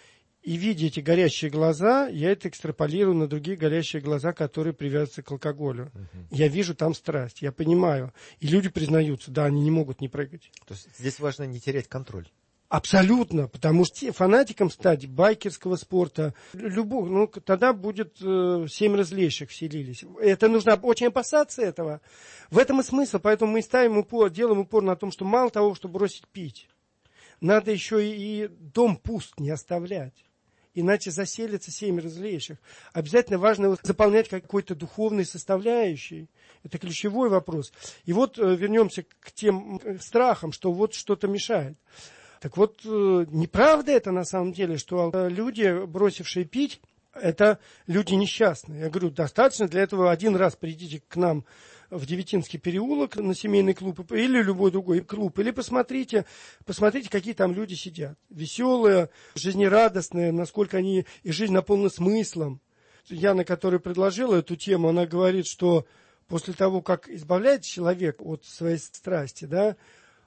И видя эти горящие глаза, я это экстраполирую на другие горящие глаза, которые привязываются к алкоголю. Uh-huh. Я вижу там страсть, я понимаю. И люди признаются, да, они не могут не прыгать. То есть здесь важно не терять контроль. Абсолютно, потому что фанатиком стать байкерского спорта, любого, ну, тогда будет э, семь разлейших вселились. Это нужно очень опасаться этого. В этом и смысл, поэтому мы ставим упор, делаем упор на том, что мало того, чтобы бросить пить, надо еще и, и дом пуст не оставлять. Иначе заселится семь разлейших. Обязательно важно его заполнять какой-то духовной составляющей. Это ключевой вопрос. И вот э, вернемся к тем страхам, что вот что-то мешает. Так вот, неправда это на самом деле, что люди, бросившие пить, это люди несчастные. Я говорю, достаточно для этого один раз придите к нам в Девятинский переулок на семейный клуб или любой другой клуб, или посмотрите, посмотрите, какие там люди сидят. Веселые, жизнерадостные, насколько они, и жизнь наполнена смыслом. Яна, которая предложила эту тему, она говорит, что после того, как избавляется человек от своей страсти, да,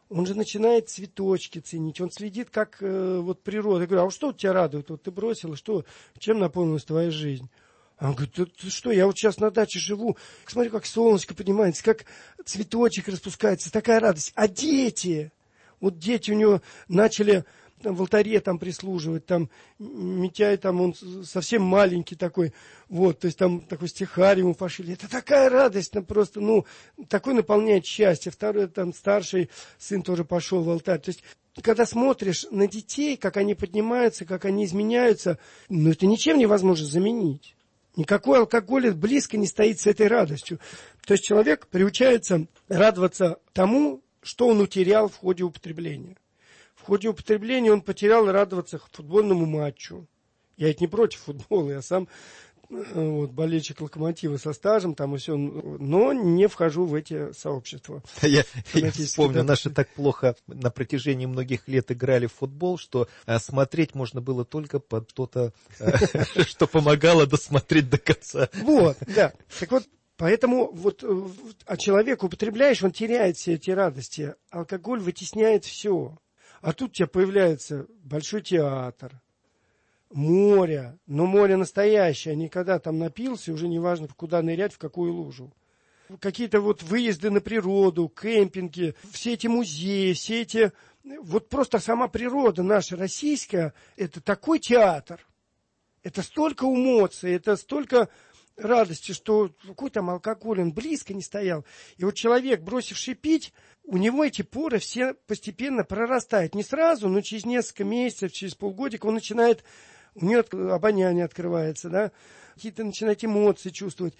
Он же начинает цветочки ценить, он следит, как э, вот природа. Я говорю, а вот что тебя радует? Вот ты бросила, что, чем наполнилась твоя жизнь? А он говорит, ты, ты что, я вот сейчас на даче живу, смотри, как солнышко поднимается, как цветочек распускается, такая радость. А дети, вот дети у него начали там, в алтаре там прислуживать, там Митяй, там он совсем маленький такой, вот, то есть там такой стихарь ему пошили. Это такая радость, ну, просто, ну, такой наполняет счастье. Второй, там, старший сын тоже пошел в алтарь. То есть, когда смотришь на детей, как они поднимаются, как они изменяются, ну, это ничем невозможно заменить. Никакой алкоголь близко не стоит с этой радостью. То есть, человек приучается радоваться тому, что он утерял в ходе употребления. В ходе употребления он потерял радоваться футбольному матчу. Я ведь не против футбола, я сам вот, болельщик Локомотива со стажем, там и все, но не вхожу в эти сообщества. Я, я вспомню, наши так плохо на протяжении многих лет играли в футбол, что а, смотреть можно было только под то-то, что помогало досмотреть до конца. Вот, да. Так вот, поэтому вот, а человек употребляешь, он теряет все эти радости. Алкоголь вытесняет все. А тут у тебя появляется большой театр, море, но море настоящее, а не когда там напился, уже неважно, куда нырять, в какую лужу. Какие-то вот выезды на природу, кемпинги, все эти музеи, все эти... Вот просто сама природа наша российская, это такой театр, это столько эмоций, это столько радости, что какой там алкоголь, он близко не стоял. И вот человек, бросивший пить, у него эти поры все постепенно прорастают. Не сразу, но через несколько месяцев, через полгодика он начинает, у него обоняние открывается, да, какие-то начинает эмоции чувствовать.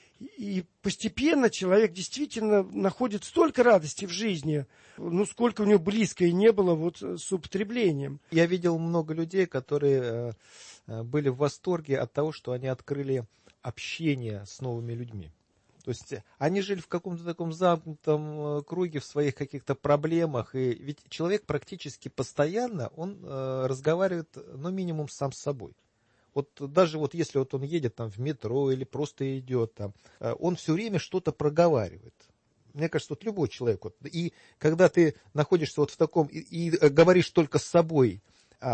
И постепенно человек действительно находит столько радости в жизни, ну, сколько у него близко и не было вот с употреблением. Я видел много людей, которые были в восторге от того, что они открыли общение с новыми людьми. То есть они жили в каком-то таком замкнутом круге, в своих каких-то проблемах, и ведь человек практически постоянно, он э, разговаривает, ну, минимум сам с собой. Вот даже вот если вот он едет там в метро или просто идет там, э, он все время что-то проговаривает. Мне кажется, вот любой человек, вот, и когда ты находишься вот в таком, и, и говоришь только с собой,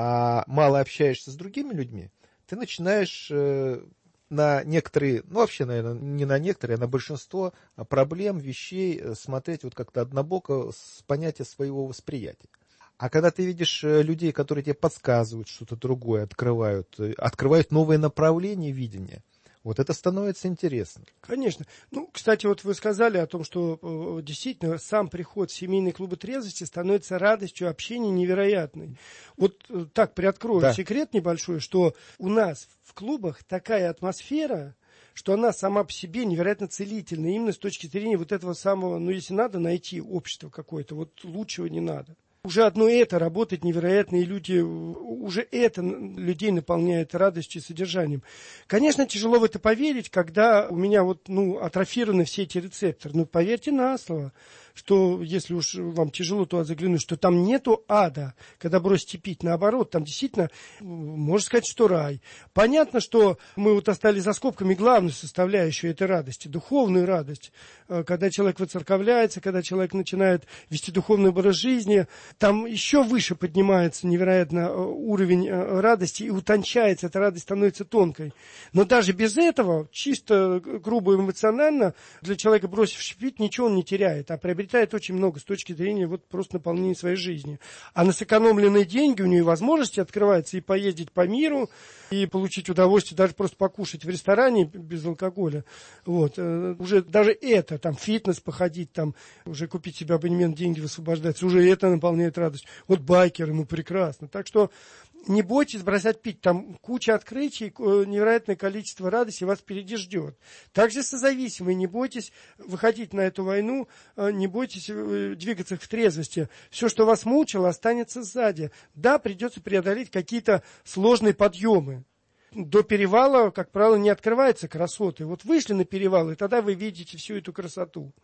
а мало общаешься с другими людьми, ты начинаешь... Э, на некоторые, ну вообще, наверное, не на некоторые, а на большинство проблем, вещей смотреть вот как-то однобоко с понятия своего восприятия. А когда ты видишь людей, которые тебе подсказывают что-то другое, открывают, открывают новые направления видения, вот это становится интересно. Конечно. Ну, кстати, вот вы сказали о том, что э, действительно сам приход в семейные клубы трезвости становится радостью общения невероятной. Вот э, так приоткрою да. секрет небольшой, что у нас в клубах такая атмосфера, что она сама по себе невероятно целительна, именно с точки зрения вот этого самого, ну, если надо найти общество какое-то, вот лучшего не надо. Уже одно это работает невероятно, и люди, уже это людей наполняет радостью и содержанием. Конечно, тяжело в это поверить, когда у меня вот, ну, атрофированы все эти рецепторы. Но поверьте на слово, что если уж вам тяжело туда заглянуть, что там нету ада, когда бросите пить, наоборот, там действительно, можно сказать, что рай. Понятно, что мы вот остались за скобками главную составляющую этой радости, духовную радость. Когда человек выцерковляется, когда человек начинает вести духовный образ жизни, там еще выше поднимается невероятно уровень радости и утончается, эта радость становится тонкой. Но даже без этого, чисто грубо эмоционально, для человека, бросившего пить, ничего он не теряет, а приобретает очень много с точки зрения вот просто наполнения своей жизни. А на сэкономленные деньги у него и возможности открываются и поездить по миру, и получить удовольствие, даже просто покушать в ресторане без алкоголя. Вот. Уже даже это, там, фитнес походить, там, уже купить себе абонемент, деньги высвобождаются, уже это наполняет радость. Вот байкеры, ну, прекрасно. Так что не бойтесь бросать пить, там куча открытий, невероятное количество радости вас впереди ждет. Также созависимые, не бойтесь выходить на эту войну, не бойтесь двигаться в трезвости. Все, что вас мучило, останется сзади. Да, придется преодолеть какие-то сложные подъемы. До перевала, как правило, не открываются красоты. Вот вышли на перевал, и тогда вы видите всю эту красоту.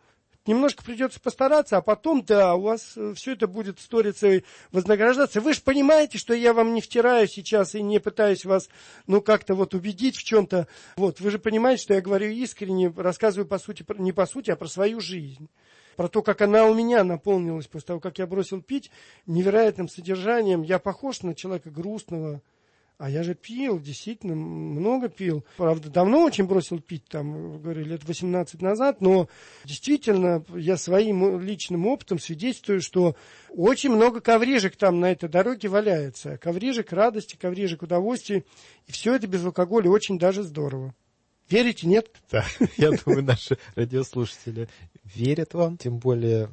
немножко придется постараться, а потом, да, у вас все это будет сторицей вознаграждаться. Вы же понимаете, что я вам не втираю сейчас и не пытаюсь вас, ну, как-то вот убедить в чем-то. Вот, вы же понимаете, что я говорю искренне, рассказываю по сути, не по сути, а про свою жизнь. Про то, как она у меня наполнилась после того, как я бросил пить, невероятным содержанием. Я похож на человека грустного. А я же пил, действительно, много пил. Правда, давно очень бросил пить, там, говорю, лет восемнадцать назад, но действительно я своим личным опытом свидетельствую, что очень много коврижек там на этой дороге валяется. Коврижек радости, коврижек удовольствия. И все это без алкоголя очень даже здорово. Верите, нет? Да, я думаю, наши радиослушатели верят вам, тем более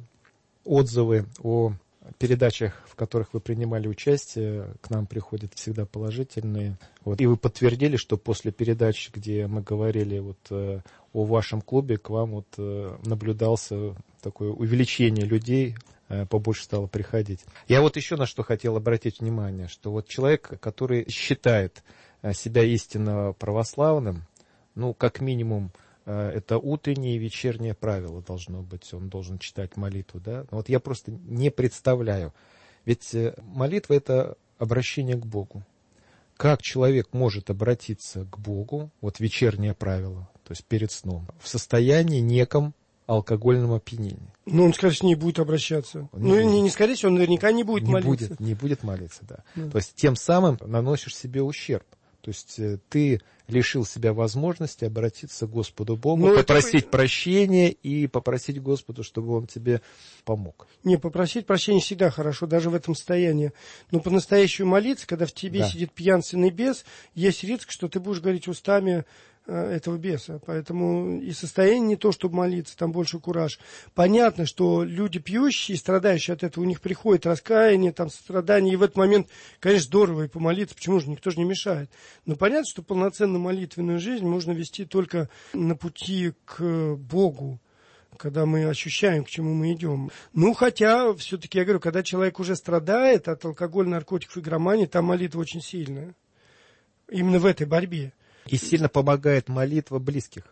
отзывы о передачах, в которых вы принимали участие, к нам приходят всегда положительные. Вот. И вы подтвердили, что после передач, где мы говорили вот, э, о вашем клубе, к вам вот, э, наблюдался такое увеличение людей, э, побольше стало приходить. Я вот еще на что хотел обратить внимание, что вот человек, который считает себя истинно православным, ну, как минимум, это утреннее и вечернее правило должно быть, он должен читать молитву, да. Вот я просто не представляю, ведь молитва — это обращение к Богу. Как человек может обратиться к Богу, вот вечернее правило, то есть перед сном, в состоянии неком алкогольном опьянении? Ну, он, скорее всего, не будет обращаться. Он не ну, будет. Не, не скорее всего, он наверняка не будет не молиться. Будет, не будет молиться, да. да. То есть тем самым наносишь себе ущерб. То есть ты лишил себя возможности обратиться к Господу Богу, ну, попросить это... прощения и попросить Господу, чтобы Он тебе помог. Не, попросить прощения всегда хорошо, даже в этом состоянии. Но по-настоящему молиться, когда в тебе да. сидит пьяный бес, есть риск, что ты будешь говорить устами этого беса. Поэтому и состояние не то, чтобы молиться, там больше кураж. Понятно, что люди пьющие, страдающие от этого, у них приходит раскаяние, там, страдания, и в этот момент, конечно, здорово и помолиться, почему же, никто же не мешает. Но понятно, что полноценную молитвенную жизнь можно вести только на пути к Богу, когда мы ощущаем, к чему мы идем. Ну, хотя, все-таки, я говорю, когда человек уже страдает от алкоголя, наркотиков и игромании, там молитва очень сильная. Именно в этой борьбе. И сильно помогает молитва близких.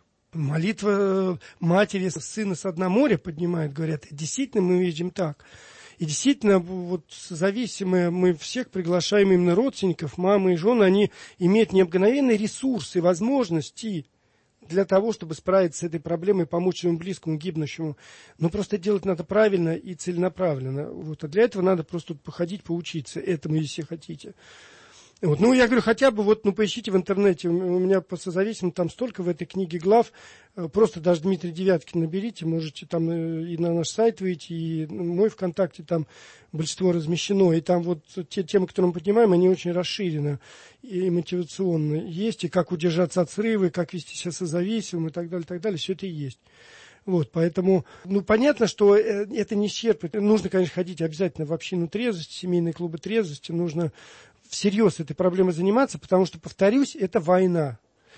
Молитва матери сына с дна моря поднимает, говорят. И действительно мы видим так. И действительно, вот зависимые, мы всех приглашаем именно родственников, мамы и жены, они имеют необыкновенные ресурсы, возможности для того, чтобы справиться с этой проблемой, помочь своему близкому, гибнущему. Но просто делать надо правильно и целенаправленно. Вот. А для этого надо просто походить, поучиться этому, если хотите. Вот. Ну, я говорю, хотя бы, вот, ну, поищите в интернете, у меня по созависимым там столько в этой книге глав, просто даже Дмитрий Девяткин наберите, можете там и на наш сайт выйти, и мой ВКонтакте, там большинство размещено, и там вот те темы, которые мы поднимаем, они очень расширены и мотивационно есть, и как удержаться от срыва, и как вести себя созависимым, и так далее, и так далее, все это и есть. Вот, поэтому, ну, понятно, что это не исчерпывает. Нужно, конечно, ходить обязательно в общину трезвости, семейные клубы трезвости, нужно всерьез этой проблемой заниматься, потому что, повторюсь, это война.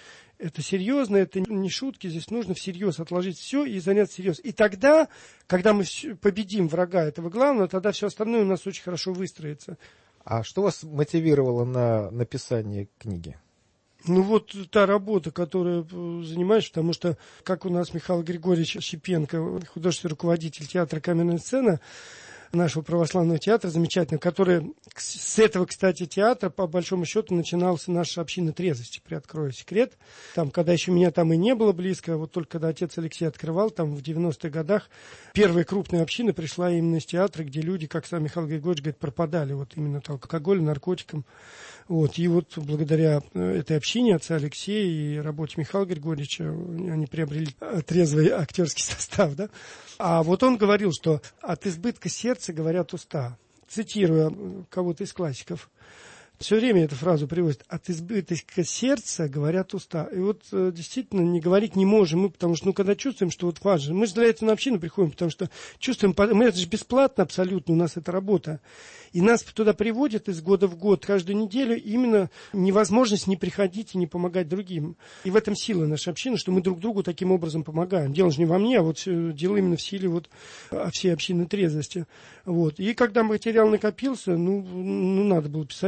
Это серьезно, это не шутки, здесь нужно всерьез отложить все и заняться всерьез. И тогда, когда мы победим врага этого главного, тогда все остальное у нас очень хорошо выстроится. А что вас мотивировало на написание книги? Ну вот та работа, которую занимаешь, потому что, как у нас Михаил Григорьевич Щепенко, художественный руководитель театра «Каменная сцена», нашего православного театра, замечательно, который с этого, кстати, театра, по большому счету, начинался наша община трезвости, приоткрою секрет. Там, когда еще меня там и не было близко, вот только когда отец Алексей открывал, там в девяностых годах, первая крупная община пришла именно из театра, где люди, как сам Михаил Григорьевич говорит, пропадали вот именно от алкоголя, наркотикам. Вот, и вот благодаря этой общине отца Алексея и работе Михаила Григорьевича они приобрели трезвый актерский состав, да. А вот он говорил, что от избытка сердца говорят уста. Цитируя кого-то из классиков. Все время эту фразу приводят. От избытка сердца говорят уста. И вот действительно не говорить не можем мы, потому что, ну, когда чувствуем, что вот важно. Мы же для этого на общину приходим, потому что чувствуем, мы это же бесплатно абсолютно, у нас это работа. И нас туда приводят из года в год, каждую неделю, именно невозможность не приходить и не помогать другим. И в этом сила нашей общины, что мы друг другу таким образом помогаем. Дело же не во мне, а вот дело именно в силе вот всей общины трезвости. Вот. И когда материал накопился, ну, ну, надо было писать, потому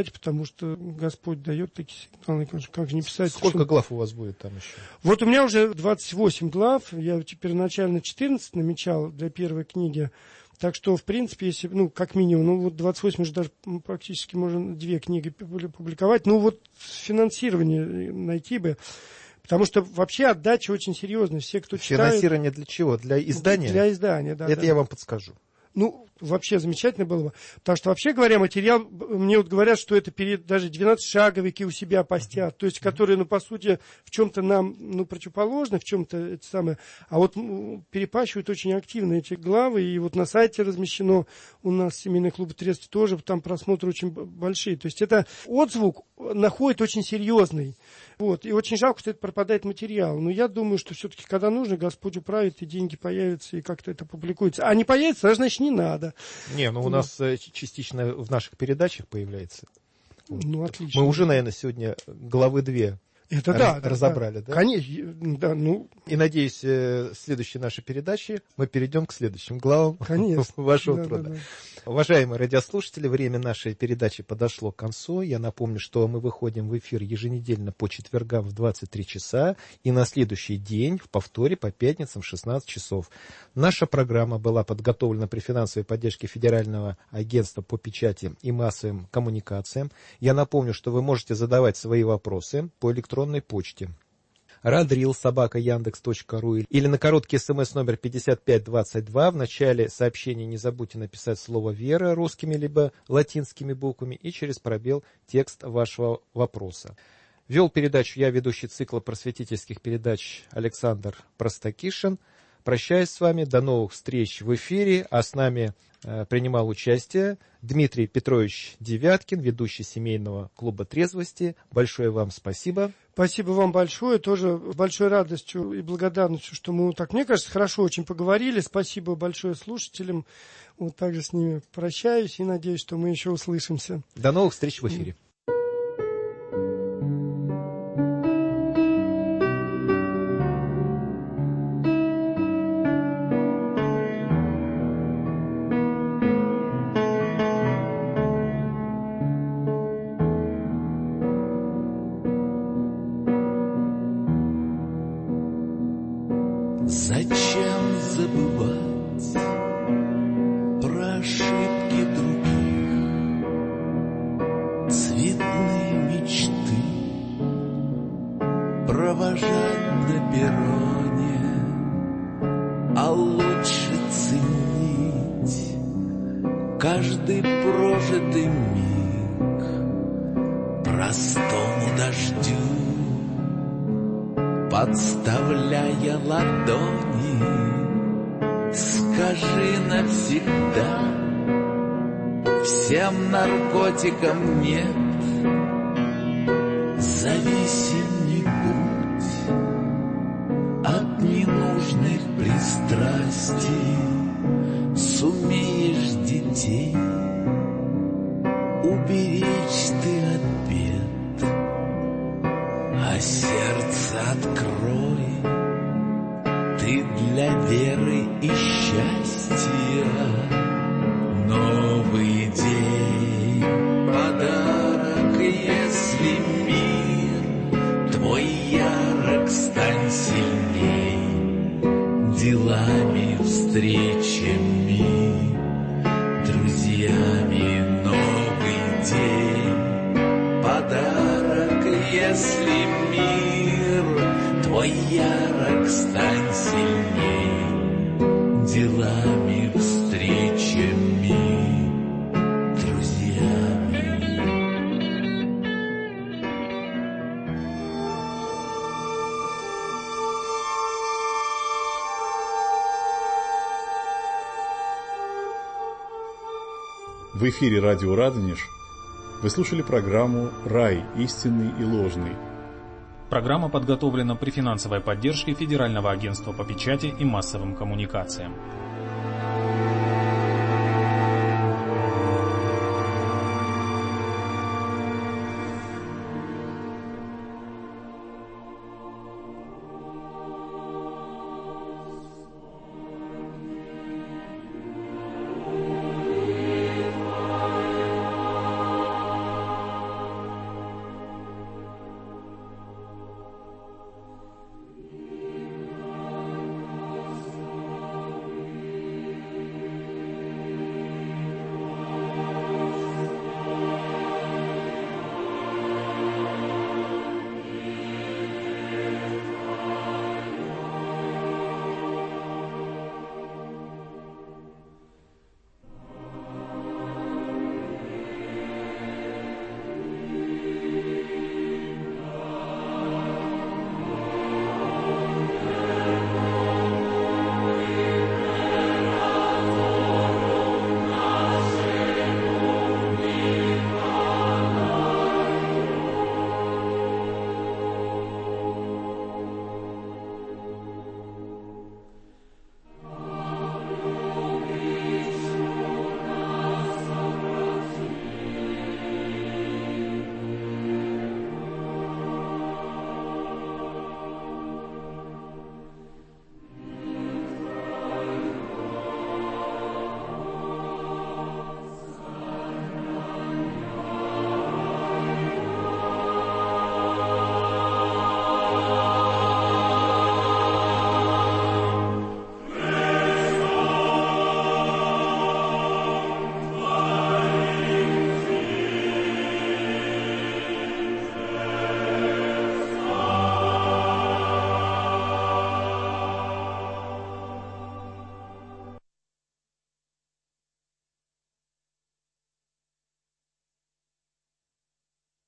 потому что Господь дает такие сигналы, как же не писать. Сколько что... глав у вас будет там еще? Вот у меня уже двадцать восемь глав, я первоначально четырнадцать намечал для первой книги, так что, в принципе, если, ну, как минимум, ну, вот двадцать восемь уже даже практически можно две книги публиковать, ну, вот финансирование найти бы. Потому что вообще отдача очень серьезная. Все, кто читает... Финансирование для чего? Для издания? Для издания, да. Это да. я вам подскажу. Ну, вообще замечательно было бы. Потому что, вообще говоря, материал, мне вот говорят, что это перед даже двенадцатишаговики у себя постят, то есть, которые, ну, по сути, в чем-то нам, ну, противоположны, в чем-то это самое, а вот ну, перепащивают очень активно эти главы, и вот на сайте размещено у нас семейный клуб Трест тоже, там просмотры очень большие. То есть, это отзвук находит очень серьезный. Вот. И очень жалко, что это пропадает материал. Но я думаю, что все-таки, когда нужно, Господь управит, и деньги появятся, и как-то это публикуется. А не появится, значит, не надо. Не, ну у да. нас частично в наших передачах появляется. Ну, отлично. Мы уже, наверное, сегодня главы две это раз, да, разобрали, да? да? Конечно, да, ну... И, надеюсь, в следующей нашей передаче мы перейдем к следующим главам вашего да, труда. Да, да. Уважаемые радиослушатели, время нашей передачи подошло к концу. Я напомню, что мы выходим в эфир еженедельно по четвергам в двадцать три часа и на следующий день в повторе по пятницам в шестнадцать часов. Наша программа была подготовлена при финансовой поддержке Федерального агентства по печати и массовым коммуникациям. Я напомню, что вы можете задавать свои вопросы по электронной почте радрил собака яндекс точка ру или на короткий смс номер пятьдесят пять двадцать два. В начале сообщения не забудьте написать слово «Вера» русскими либо латинскими буквами и через пробел текст вашего вопроса. Вел передачу я, ведущий цикла просветительских передач Александр Простакишин. Прощаюсь с вами, до новых встреч в эфире, а с нами э, принимал участие Дмитрий Петрович Девяткин, ведущий семейного клуба трезвости. Большое вам спасибо. Спасибо вам большое, тоже с большой радостью и благодарностью, что мы, так, мне кажется, хорошо очень поговорили. Спасибо большое слушателям. Вот также с ними прощаюсь и надеюсь, что мы еще услышимся. До новых встреч в эфире. Зачем забывать про ошибки других, цветные мечты провожать на перроне, а лучше ценить каждый прожитый миг простому дождю, подставляя ладони. Скажи навсегда, всем наркотикам нет. Зависим не будь от ненужных пристрастий. Сумеешь детей уберечь ты от бед, а сердце открой ты для веры и счастья. Новый день, подарок, если мир твой ярок, стань сильней делами, встречами, друзьями. Новый день, подарок, если мир твой ярок, стань сильней делами, встречами, друзьями. В эфире радио Радонеж вы слушали программу «Рай. Истинный и ложный». Программа подготовлена при финансовой поддержке Федерального агентства по печати и массовым коммуникациям.